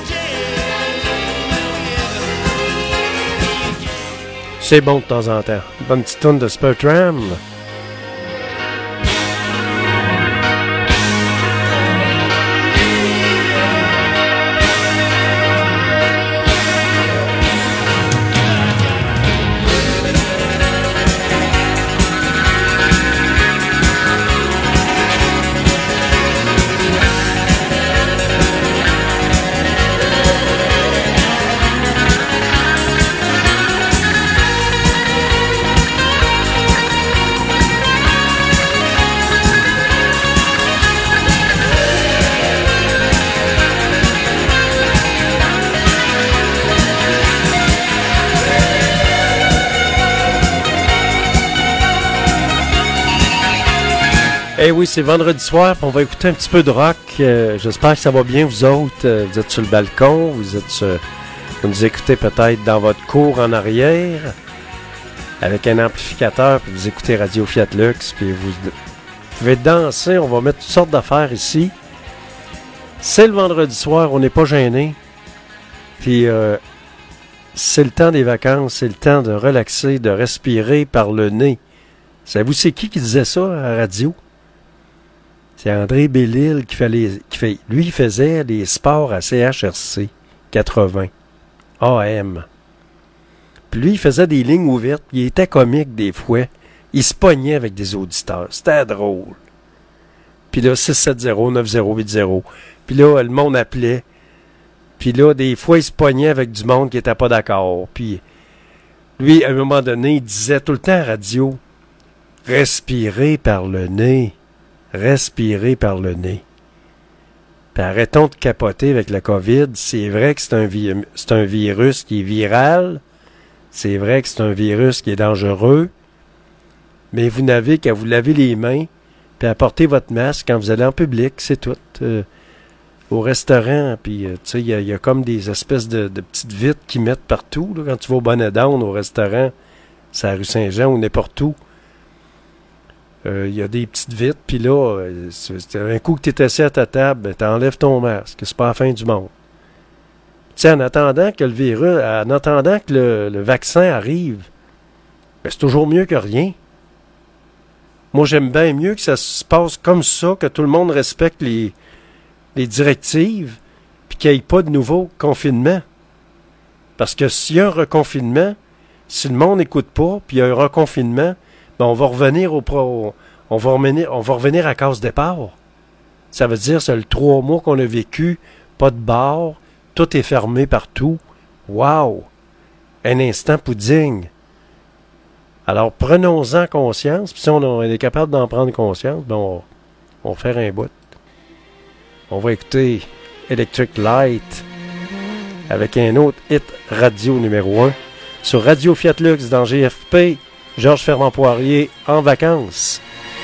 C'est bon de temps en temps. Bonne petite tonne de Spectrum. Eh oui, c'est vendredi soir, puis on va écouter un petit peu de rock. Euh, j'espère que ça va bien, vous autres. Euh, vous êtes sur le balcon, vous êtes sur, vous nous écoutez peut-être dans votre cour en arrière, avec un amplificateur, puis vous écoutez Radio Fiat Lux, puis vous, vous pouvez danser. On va mettre toutes sortes d'affaires ici. C'est le vendredi soir, on n'est pas gêné. Puis euh, c'est le temps des vacances, c'est le temps de relaxer, de respirer par le nez. Savez-vous c'est qui qui disait ça à la radio? C'est André Bellil qui fait les, qui fait, lui il faisait les sports à C H R C quatre-vingts A M. Puis lui il faisait des lignes ouvertes, il était comique des fois, il se pognait avec des auditeurs, c'était drôle. Puis là six sept zéro neuf zéro huit zéro. Puis là le monde appelait. Puis là des fois il se pognait avec du monde qui était pas d'accord. Puis lui à un moment donné il disait tout le temps à la radio, respirez par le nez. Respirer par le nez. Puis arrêtons de capoter avec la COVID. C'est vrai que c'est un, vi- c'est un virus qui est viral. C'est vrai que c'est un virus qui est dangereux. Mais vous n'avez qu'à vous laver les mains puis à porter votre masque quand vous allez en public. C'est tout. Euh, au restaurant, puis euh, tu sais, il y, y a comme des espèces de, de petites vitres qui mettent partout. Là, quand tu vas au Bonnet d'Âne, au restaurant, c'est à la rue Saint-Jean ou n'importe où. Il euh, y a des petites vitres, puis là, euh, c'est, c'est un coup que tu es assis à ta table, ben, t'enlèves ton masque, c'est pas la fin du monde. Tu sais, en attendant que le virus, en attendant que le, le vaccin arrive, ben, c'est toujours mieux que rien. Moi, j'aime bien mieux que ça se passe comme ça, que tout le monde respecte les, les directives, puis qu'il n'y ait pas de nouveau confinement. Parce que s'il y a un reconfinement, si le monde n'écoute pas, puis il y a un reconfinement, ben on va revenir au pro, on va revenir, on va revenir à case départ. Ça veut dire c'est le trois mois qu'on a vécu, pas de bar, tout est fermé partout. Wow! Un instant pudding. Alors prenons-en conscience, puis si on est capable d'en prendre conscience, ben on, on va faire un bout. On va écouter Electric Light avec un autre hit radio numéro un sur Radio Fiat Lux dans G F P. Georges Fernand Poirier en vacances.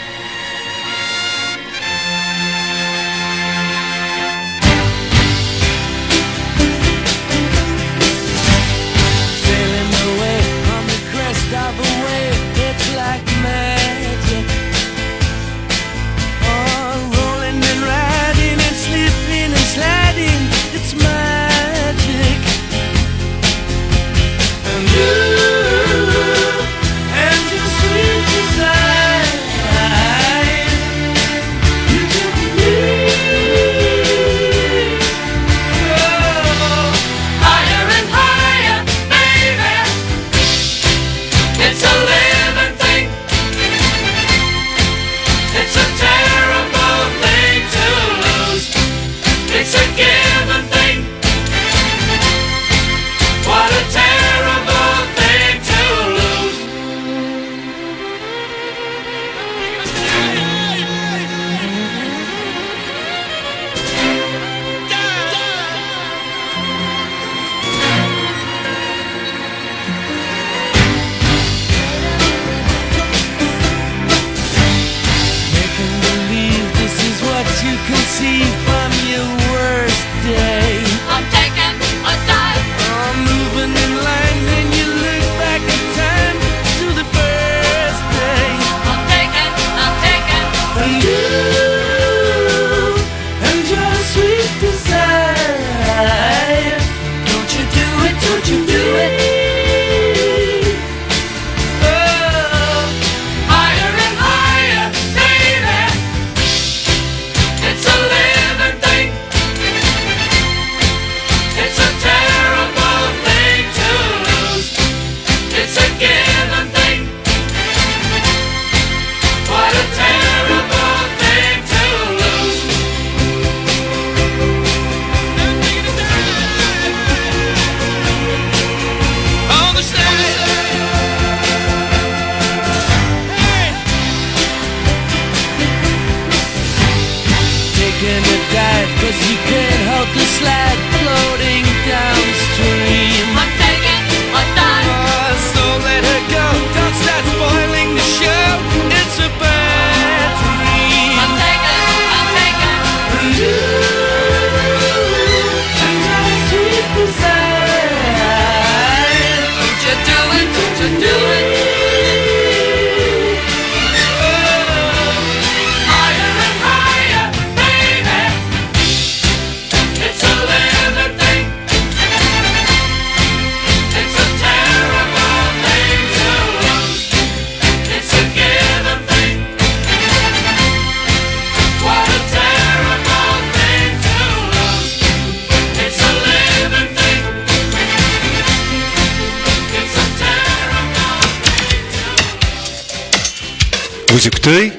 Vous écoutez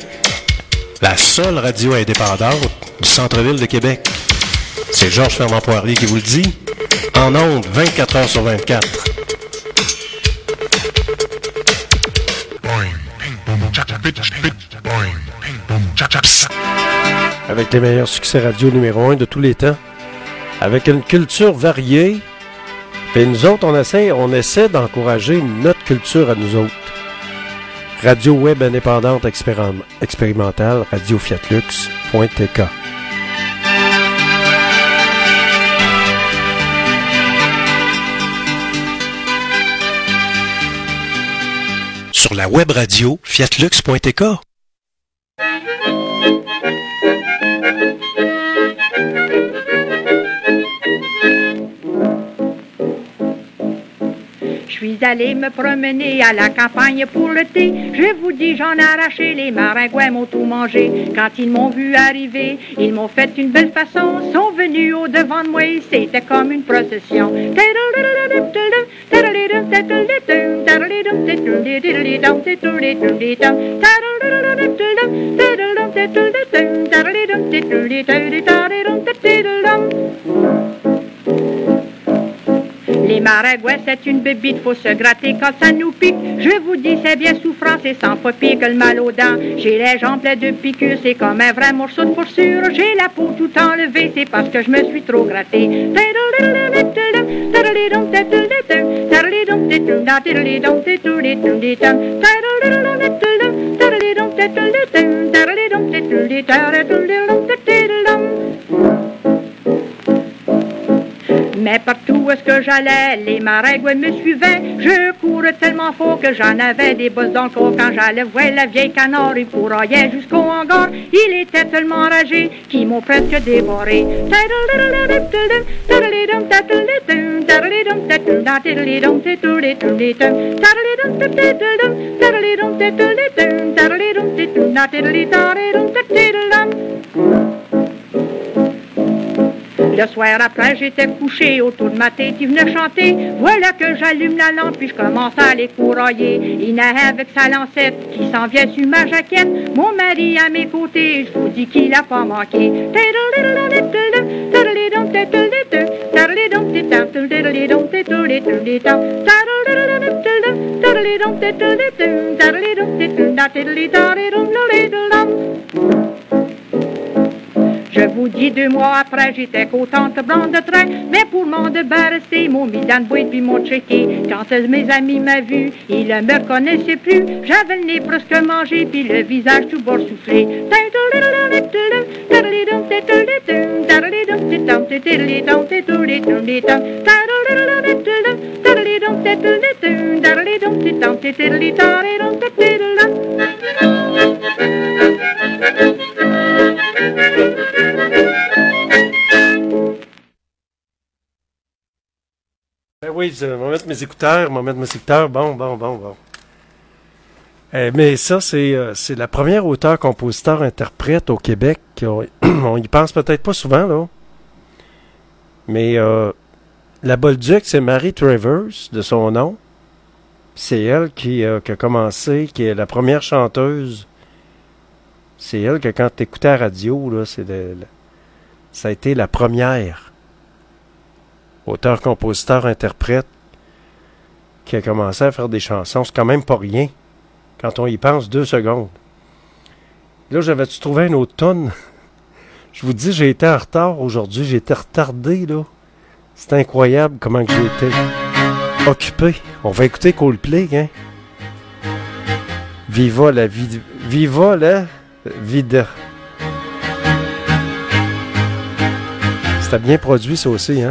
la seule radio indépendante du centre-ville de Québec. C'est Georges Fernand Poirier qui vous le dit, en ondes vingt-quatre heures sur vingt-quatre. Avec les meilleurs succès radio numéro un de tous les temps, avec une culture variée, et nous autres, on essaie, on essaie d'encourager notre culture à nous autres. Radio web indépendante expérim- expérimentale, radio fiat lux point t k. Sur la web radio fiat lux point t k. Je suis allé me promener à la campagne pour le thé. Je vous dis, j'en ai arraché, les maringouins m'ont tout mangé. Quand ils m'ont vu arriver, ils m'ont fait une belle façon. Sont venus au devant de moi, c'était comme une procession. Les maringouins, c'est une bébite, faut se gratter quand ça nous pique. Je vous dis, c'est bien souffrant, c'est cent fois pire que le mal aux dents. J'ai les jambes pleines de piqûres, c'est comme un vrai morceau de fourrure. J'ai la peau tout enlevée, c'est parce que je me suis trop gratté. Mais partout où est-ce que j'allais, les maringouins me suivaient. Je courais tellement fort que j'en avais des bosses dans le corps. Quand j'allais voir la vieille canard, il fourraillait jusqu'au hangar. Il était tellement enragé qu'ils m'ont presque dévoré. Le soir après, j'étais couché autour de ma tête, il venait chanter. Voilà que j'allume la lampe, puis je commence à les courailler. Il naît avec sa lancette qui s'en vient sur ma jaquette. Mon mari à mes côtés, je vous dis qu'il a pas manqué. Je vous dis, deux mois après, j'étais contente blanc de train. Mais pour m'en débarrasser, ils m'ont mis dans le boîte puis m'ont checké. Quand mes amis m'ont vu, ils ne me reconnaissaient plus. J'avais le nez presque mangé puis le visage tout boursouflé. Ben oui, je vais mettre mes écouteurs, je vais mettre mes écouteurs, bon, bon, bon, bon. Euh, mais ça, c'est, euh, c'est la première auteure-compositeur-interprète au Québec. On, on y pense peut-être pas souvent, là. Mais euh, la Bolduc, c'est Mary Travers, de son nom. C'est elle qui, euh, qui a commencé, qui est la première chanteuse. C'est elle que quand tu écoutais à la radio, là, c'est de, de, ça a été la première auteur, compositeur, interprète qui a commencé à faire des chansons. C'est quand même pas rien quand on y pense deux secondes. Là, j'avais-tu trouvé une autre tonne? Je vous dis, j'ai été en retard aujourd'hui. J'ai été retardé, là. C'est incroyable comment que j'ai été occupé. On va écouter Coldplay, hein? Viva la vie... Viva la vida. C'était bien produit, ça aussi, hein?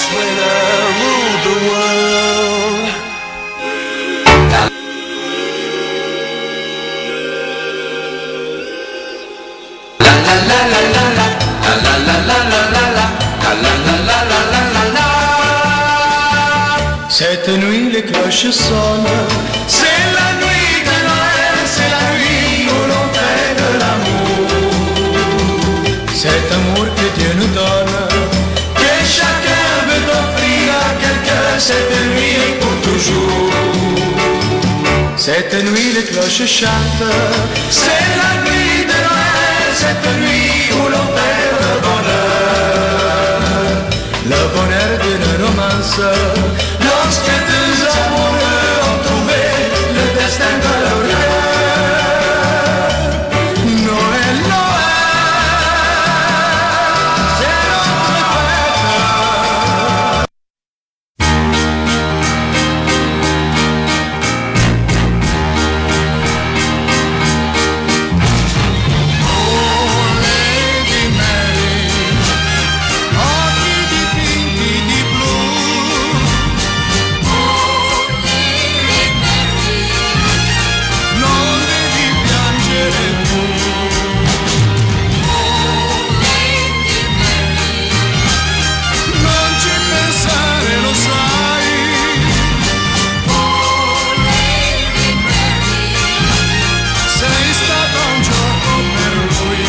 That's when I ruled the world. La la la la la la la la la la la la la la la la la la. Cette nuit les cloches sonnent. C'est la nuit de Noël, c'est la nuit où l'on fait de l'amour. Cet amour que Dieu nous donne, que chacun veut offrir à quelqu'un cette nuit et pour toujours. Cette nuit les cloches chantent. C'est la nuit de Noël, cette nuit où l'on fait le bonheur. Le bonheur d'une romance. Lorsque deux amoureux ont trouvé le destin de leur cœur. Noël, Noël, c'est notre fête. Oh, Lady Mary, occhi dipinti di blu. Non devi piangere più. Non ci pensare, lo sai. Sei stata un gioco per lui.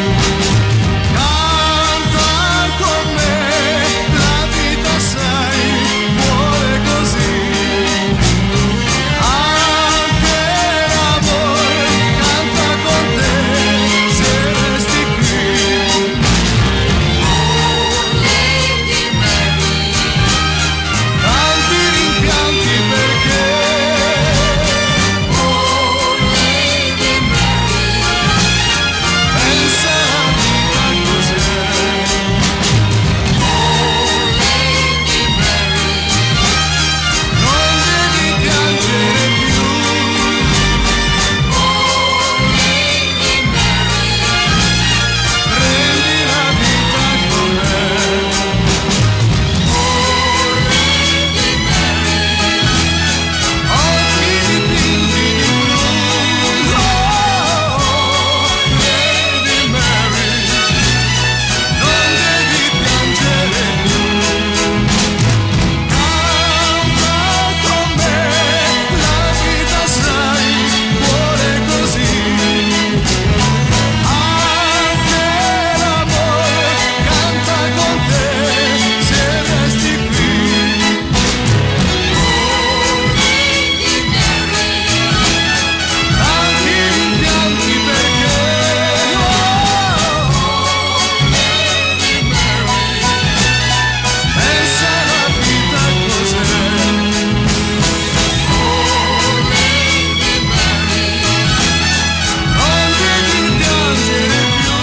Canta con me, la vita sai, vuole così. Anche l'amore canta con te se resti qui. Tanti rimpianti perché pensa alla vita cos'è. Non devi piangere più. Prendi la vita con me. Occhi dipinti di blu. Oh, Lady Mary, non devi piangere più. Canta con me, la vita sai, vuole così. Anche l'amore canta con te se resti qui. Tanti rimpianti perché pensa alla vita cos'è. Non devi piangere più.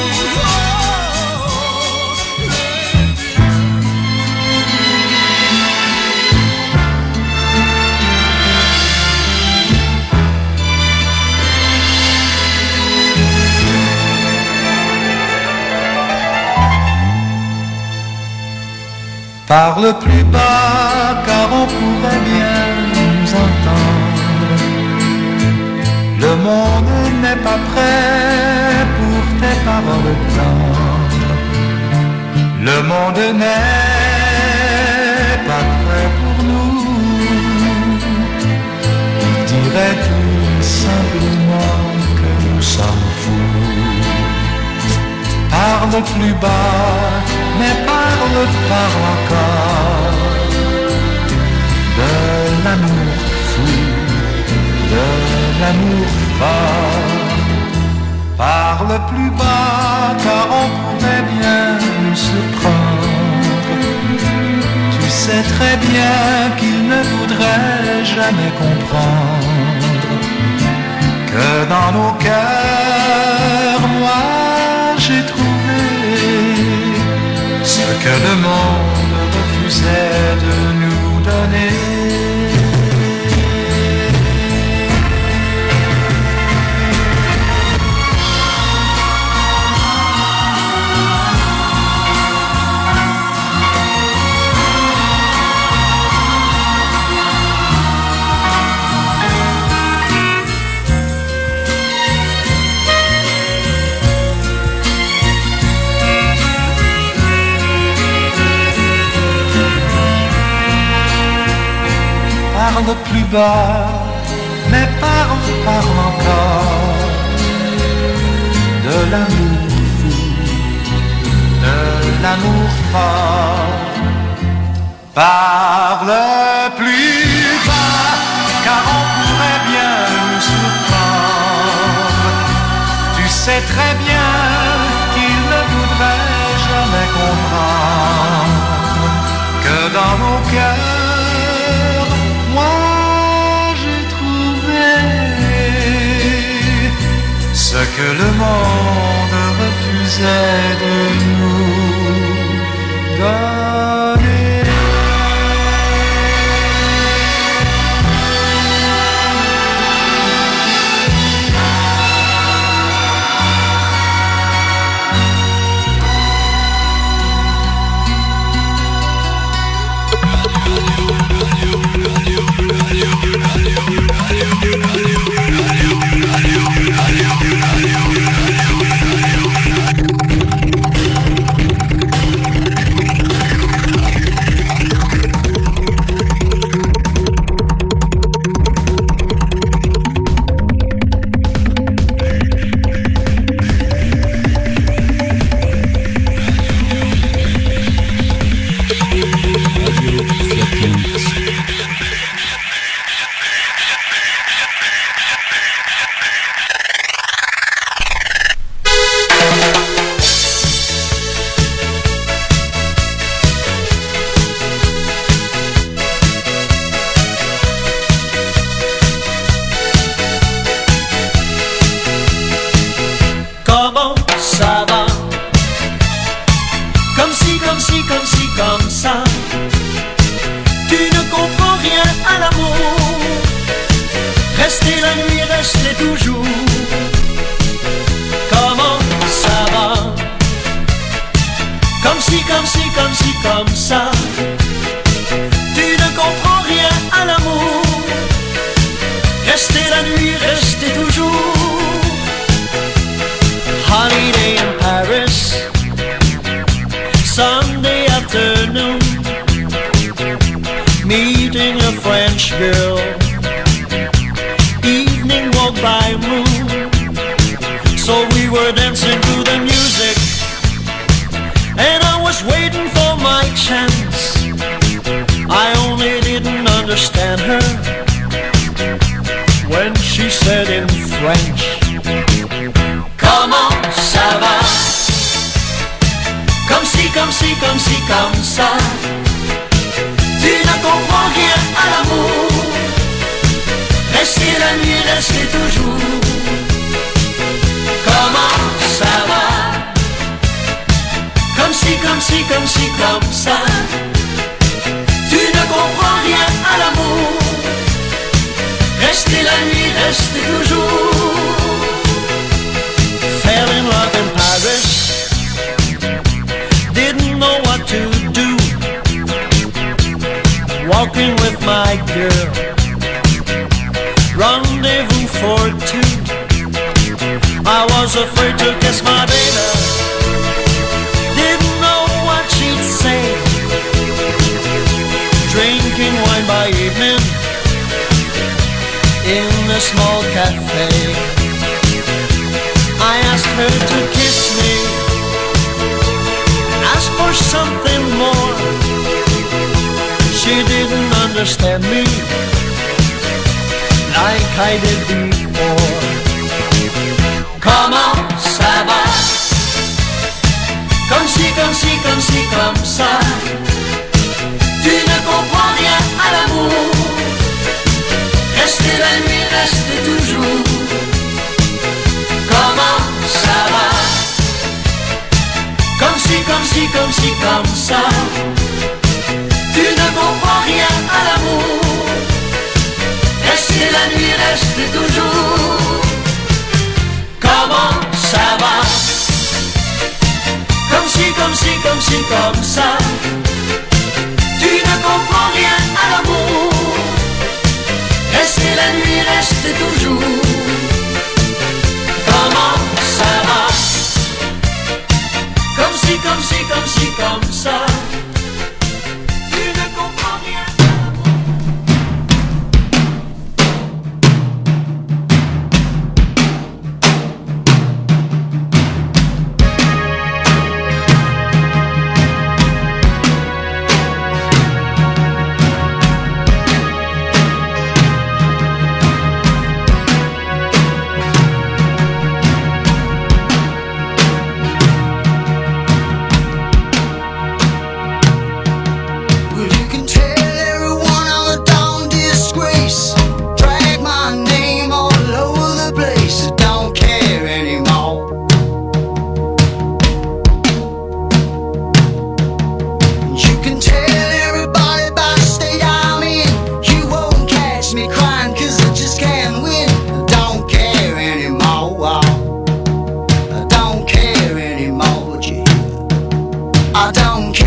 Parle plus bas car on pourrait bien nous entendre. Le monde n'est pas prêt pour tes paroles tendres. Le monde n'est pas prêt pour nous. Il dirait tout simplement que nous sommes fous. Parle plus bas, mais parle pas encore de l'amour fou, de l'amour fort. Parle plus bas, car on pourrait bien nous surprendre. Tu sais très bien qu'il ne voudrait jamais comprendre que dans nos cœurs, moi j'ai trouvé ce que le monde refusait de nous donner. parle plus bas, mais parle, parle encore de l'amour fou, de l'amour fort. Parle plus bas, car on pourrait bien nous surprendre. Tu sais très bien qu'il ne voudrait jamais comprendre que dans nos cœurs, moi j'ai trouvé ce que le monde refusait de nous donner.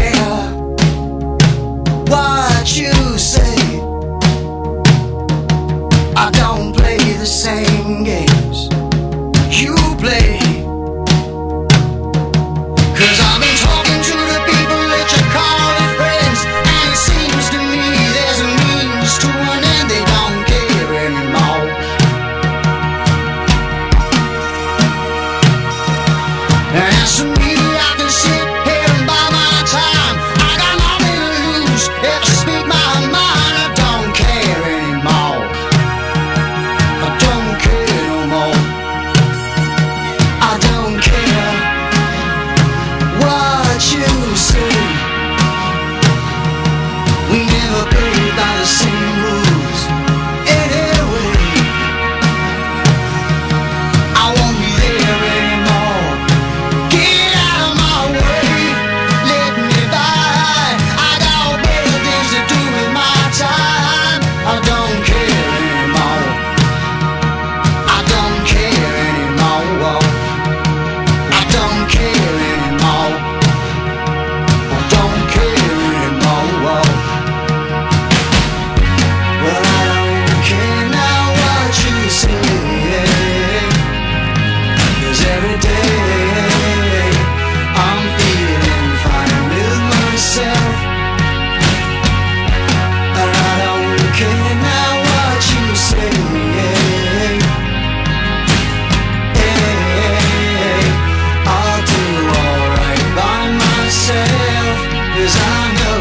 care what you say. I don't play the same games you play. 'Cause I've been talking to the people that you call your friends, and it seems to me there's a means to an end. They don't care anymore. And as for me, I can sit here and buy my time. I got nothing to lose if I speak my mind. I don't care anymore. I don't care no more. I don't care what you say. We never played by the same rules anyway. I won't be there anymore. Get out of my way, let me by. I got better things to do with my time. I don't care anymore. I don't care anymore. I don't care anymore. I don't care anymore. Well, I don't care now what you say. 'Cause every day I'm feeling fine with myself. And I don't care now what you say. I'll do alright by myself, 'cause I know.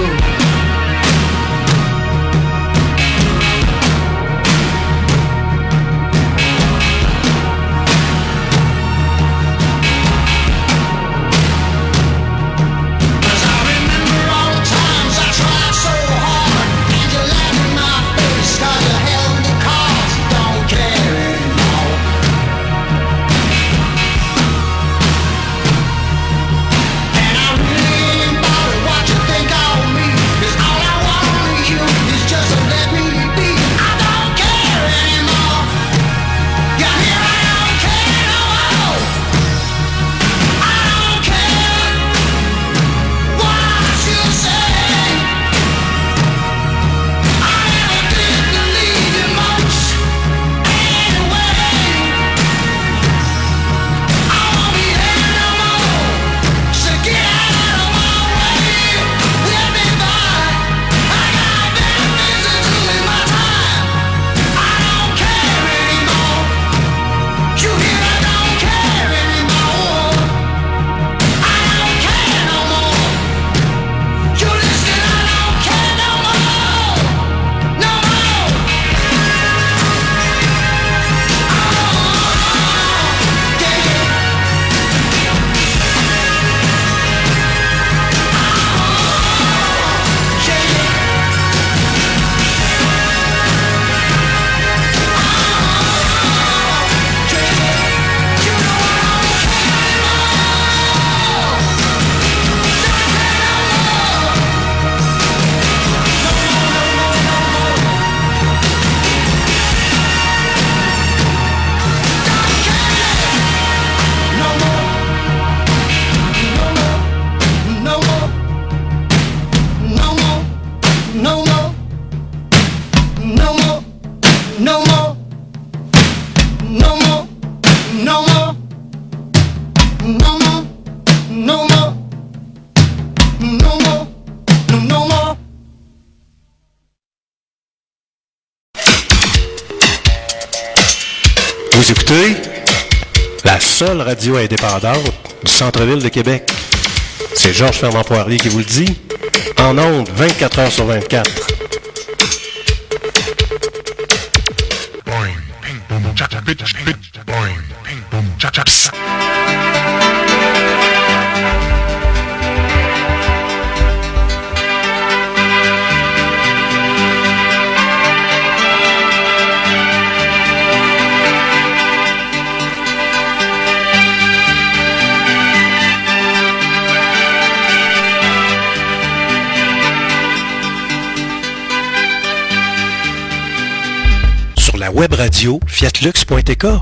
Cause I remember all the times I tried so hard, and you laughed in my face 'cause you held the cards. Don't care anymore. And I really ain't bothered what you think of me, 'cause all I want from you is just to let me be. I don't care anymore. You hear, I don't care no more. I don't care what you say. I never did believe you much anyway. I won't be there no more. So get out of my way. Let me by. I got better things to do with my time. I don't care anymore. You hear, I don't care anymore. I don't care no more. You listen, I don't care no more. No more. No more. No more. No more. No more. No more. No more. No more. No more. No more. No more. No more. Vous écoutez la seule radio indépendante du centre-ville de Québec. C'est Georges Fernand Poirier qui vous le dit. En ondes, vingt-quatre heures sur vingt-quatre. Sur la web radio fiatlux point t k.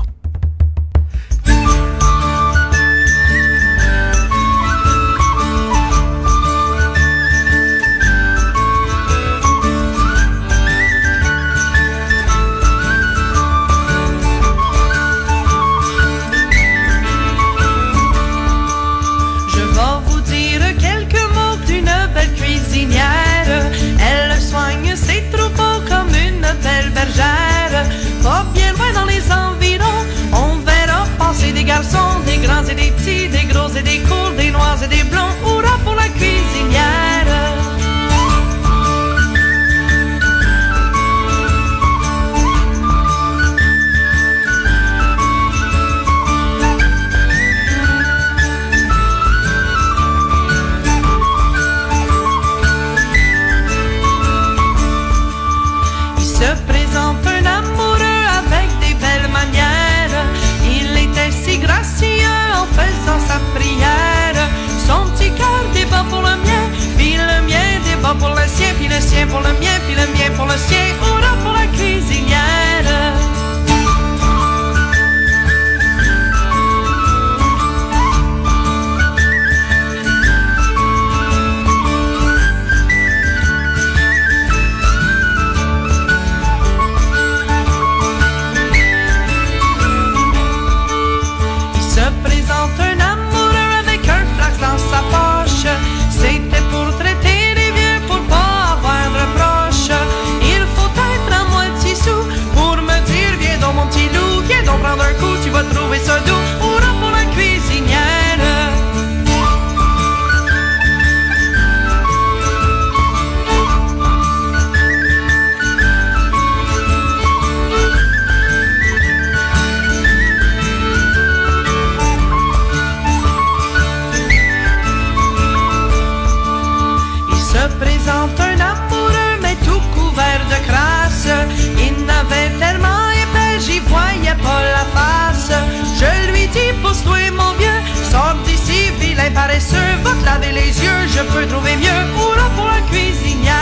repousse-toi mon vieux. Sors d'ici, vilain paresseux, va te laver les yeux, je peux trouver mieux. Oula pour la cuisinière.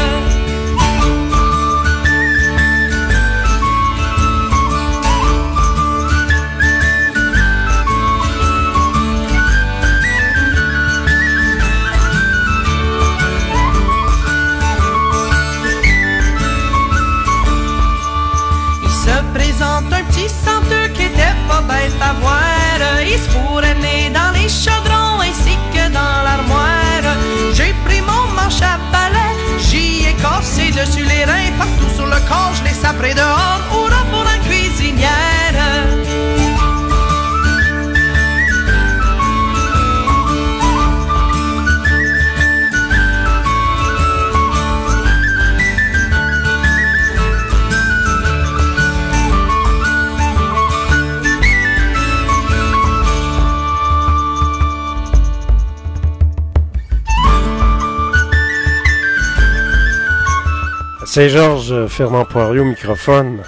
Présente un petit centeux qui était pas bête à voir. Il se pourrait mener dans les chaudrons ainsi que dans l'armoire. J'ai pris mon manche à balai, j'y ai cassé dessus les reins. Partout sur le corps, je l'ai sapré dehors. Hurrah pour la cuisinière. Saint-Georges, Fernand Poirier au microphone,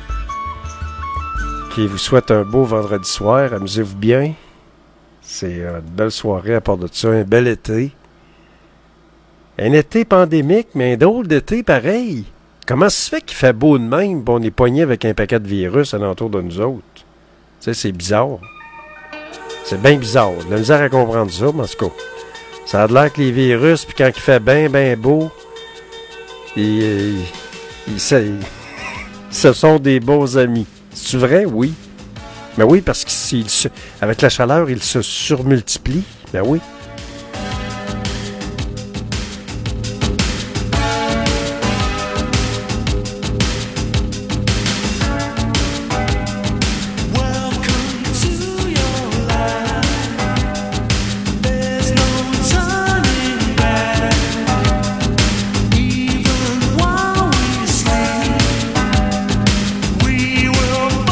qui vous souhaite un beau vendredi soir. Amusez-vous bien. C'est une belle soirée à part de ça, un bel été. Un été pandémique, mais un drôle d'été pareil. Comment ça se fait qu'il fait beau de même, bon, on est poigné avec un paquet de virus alentour de nous autres? Tu sais, c'est bizarre. C'est bien bizarre. On a de la misère à comprendre ça, mais en tout cas, ça a l'air que les virus, puis quand il fait bien, bien beau, ils, ils, ils, ils, ce sont des beaux amis. C'est vrai? Oui. Mais oui, parce qu'avec la chaleur, ils se surmultiplient. Ben oui.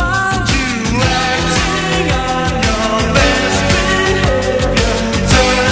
Turn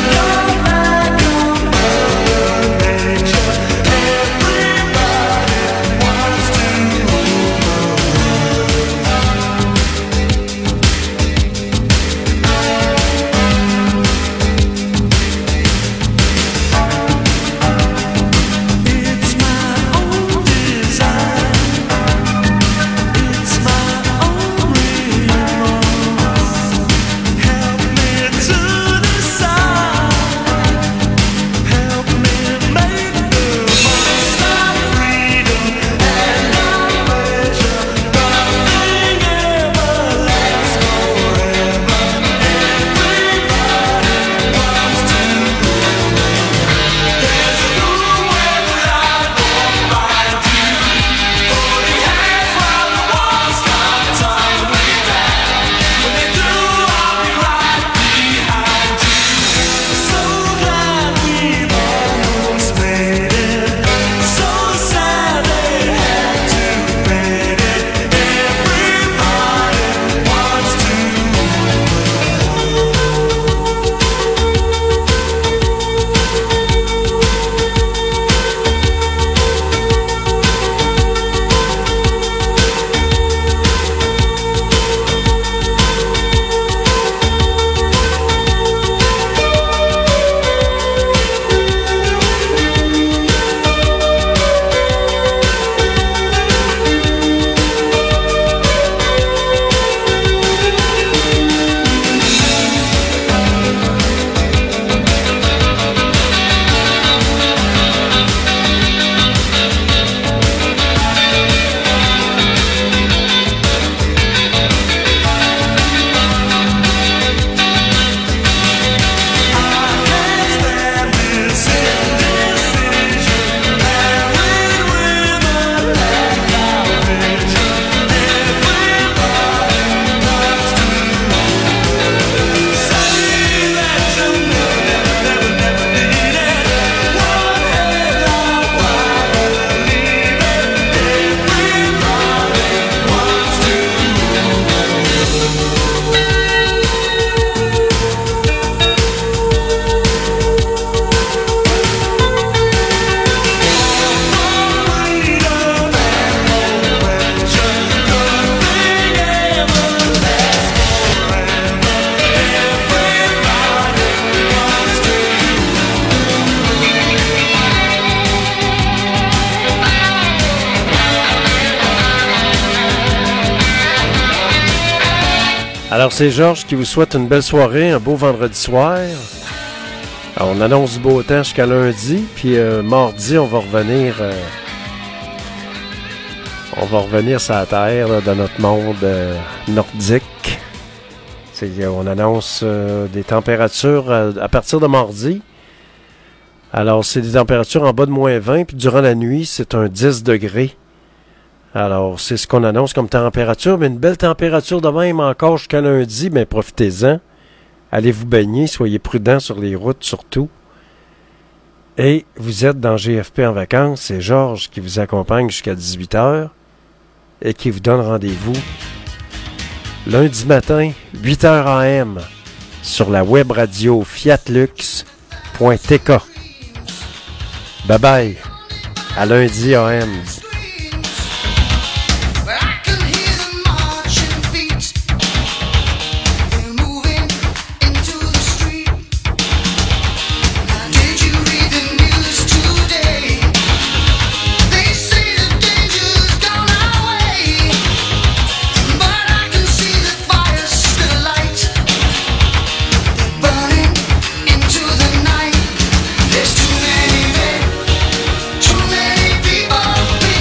Alors, c'est Georges qui vous souhaite une belle soirée, un beau vendredi soir. Alors, on annonce du beau temps jusqu'à lundi, puis euh, mardi, on va revenir... Euh, on va revenir sur la Terre, là, dans notre monde euh, nordique. C'est, on annonce euh, des températures à, à partir de mardi. Alors, c'est des températures en bas de moins vingt, puis durant la nuit, c'est un dix degrés. Alors, c'est ce qu'on annonce comme température, mais une belle température de même encore jusqu'à lundi, mais profitez-en. Allez vous baigner, soyez prudents sur les routes surtout. Et vous êtes dans G F P en vacances, c'est Georges qui vous accompagne jusqu'à dix-huit heures et qui vous donne rendez-vous lundi matin, huit heures A M, sur la web radio fiatlux point t k. Bye bye, à lundi A M. Too many people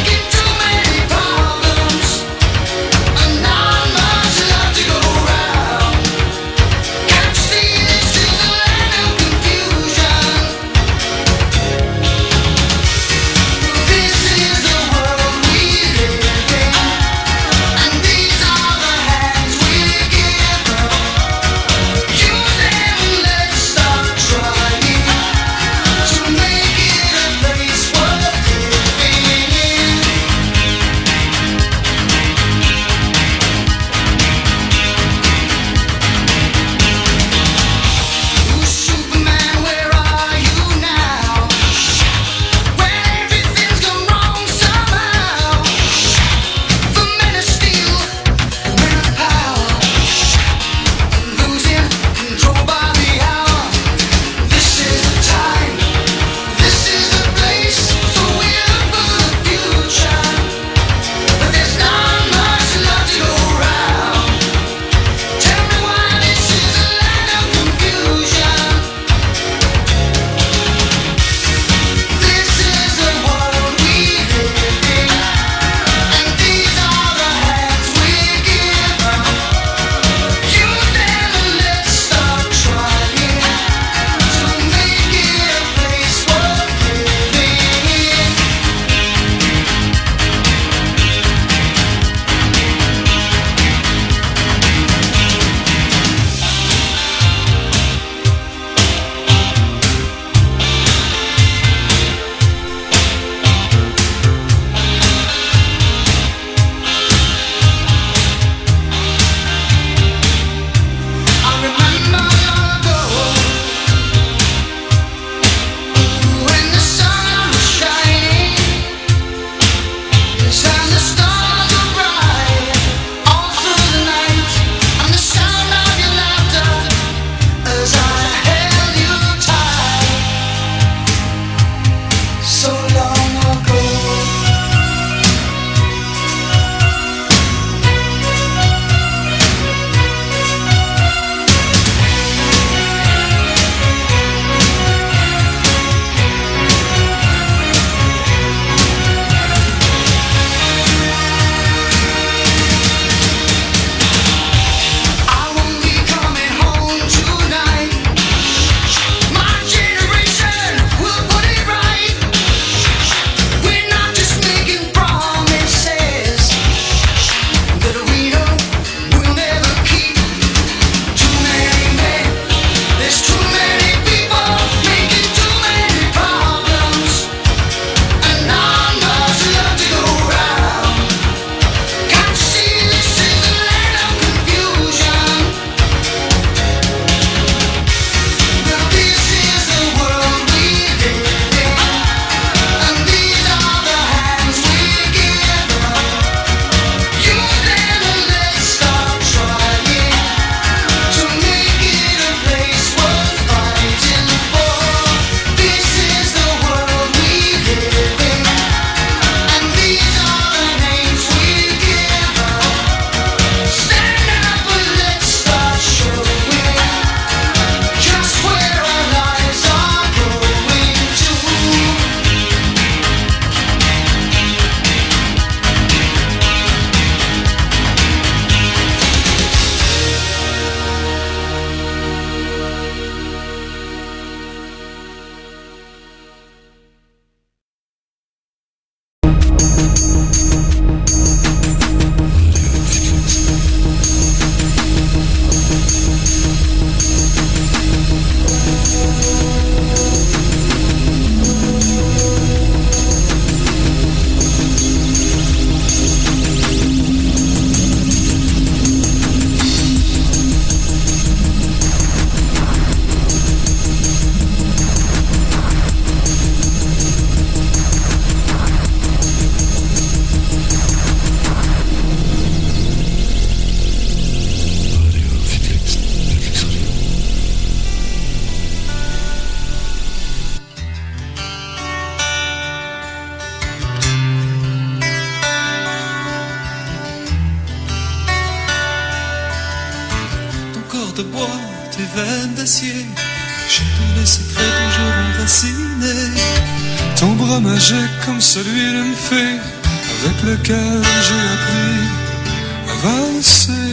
de bois, tes veines d'acier. J'ai tous les secrets toujours enracinés. Ton bras magique comme celui d'une fée, avec lequel j'ai appris à valser.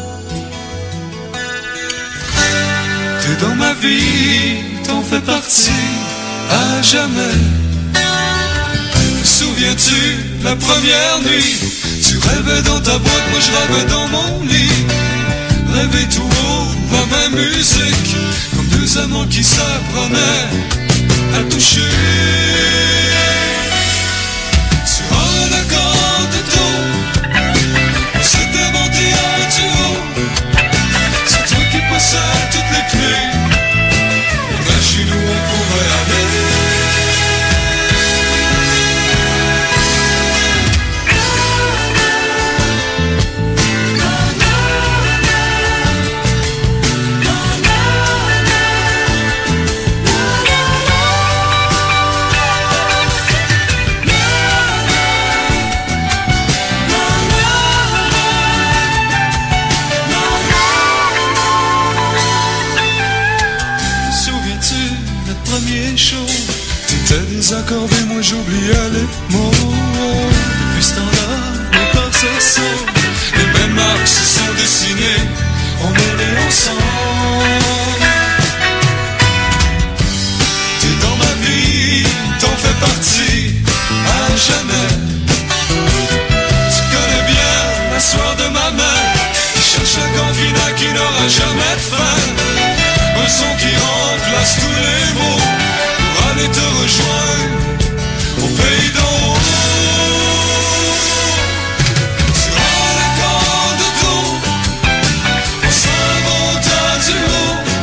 T'es dans ma vie, t'en fais partie à jamais. Souviens-tu la première nuit? Tu rêvais dans ta boîte, moi je rêvais dans mon lit. Rêver tout haut, la même musique, comme deux amants qui s'apprenaient à toucher. Sur un accord de do, on s'est inventé un duo. C'est toi qui possèdes toutes les clés. Imagine où on pourrait aller. T'étais désaccordé, moi j'oubliais les mots. Depuis ce temps-là, nos pas se sont. Les mêmes marques se sont dessinées, on est nés ensemble. T'es dans ma vie, t'en fais partie à jamais. Tu connais bien la soeur de ma mère, qui cherche un candidat qui n'aura jamais de fin. Un son qui remplace tous les mots pour aller te rejoindre au pays d'en haut. Sur un accord de do, on s'invente un duo.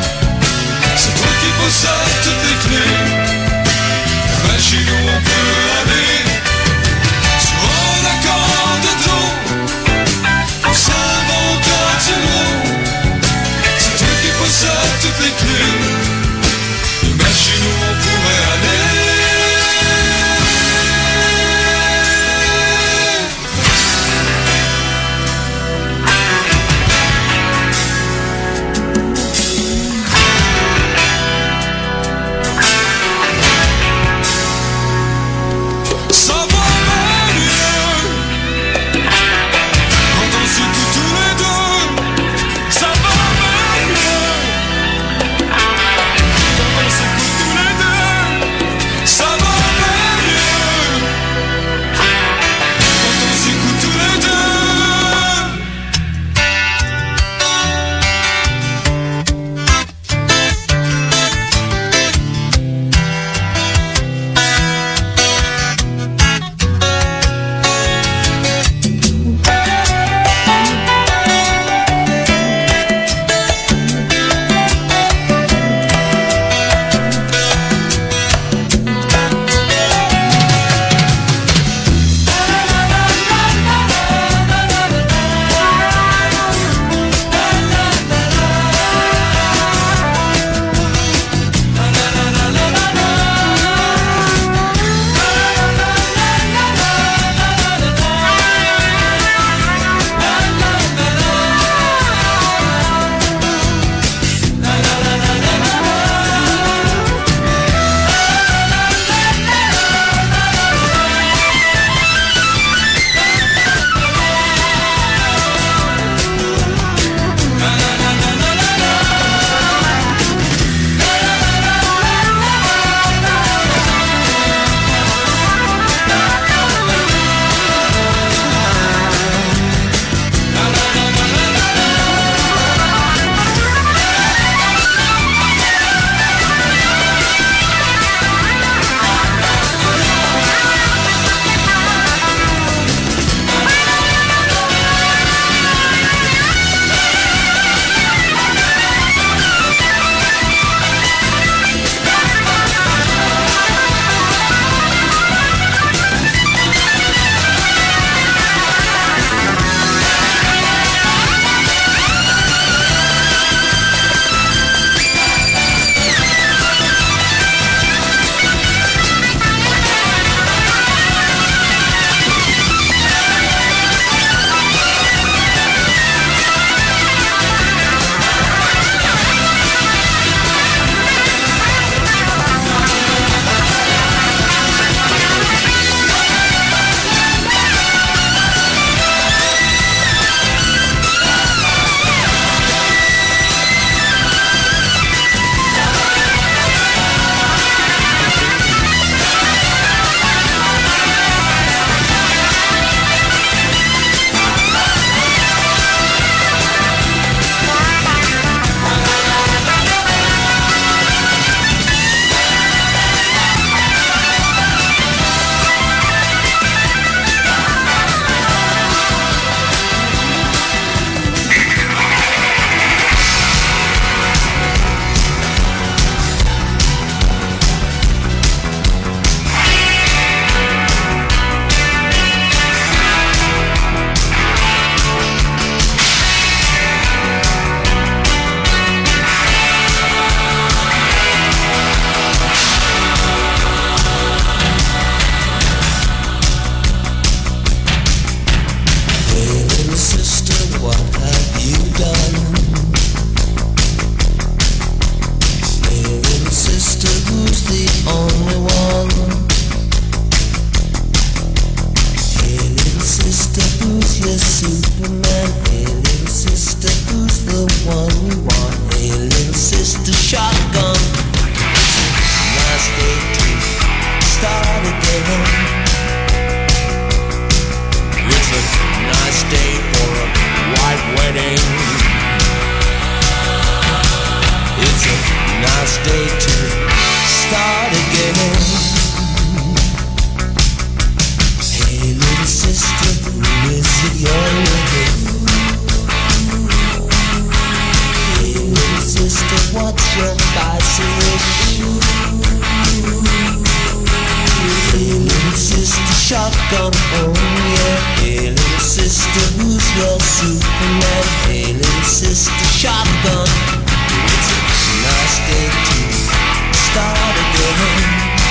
Hey, little sister shotgun, oh yeah. Hey, little sister, who's your Superman? Hey, little sister shotgun. It's a nice day to start again.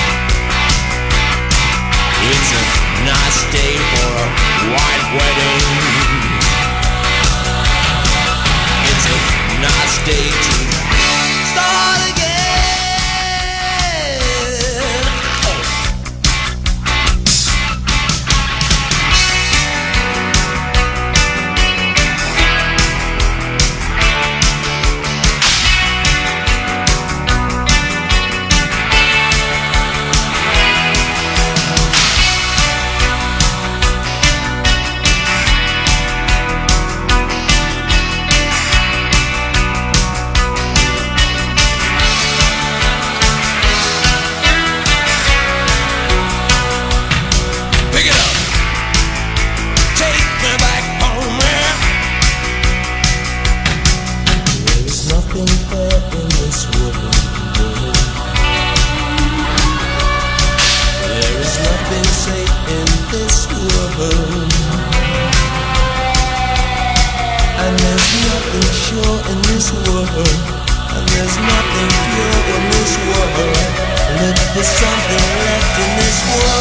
It's a nice day for a white wedding. It's a nice day to start again. There's something left in this world.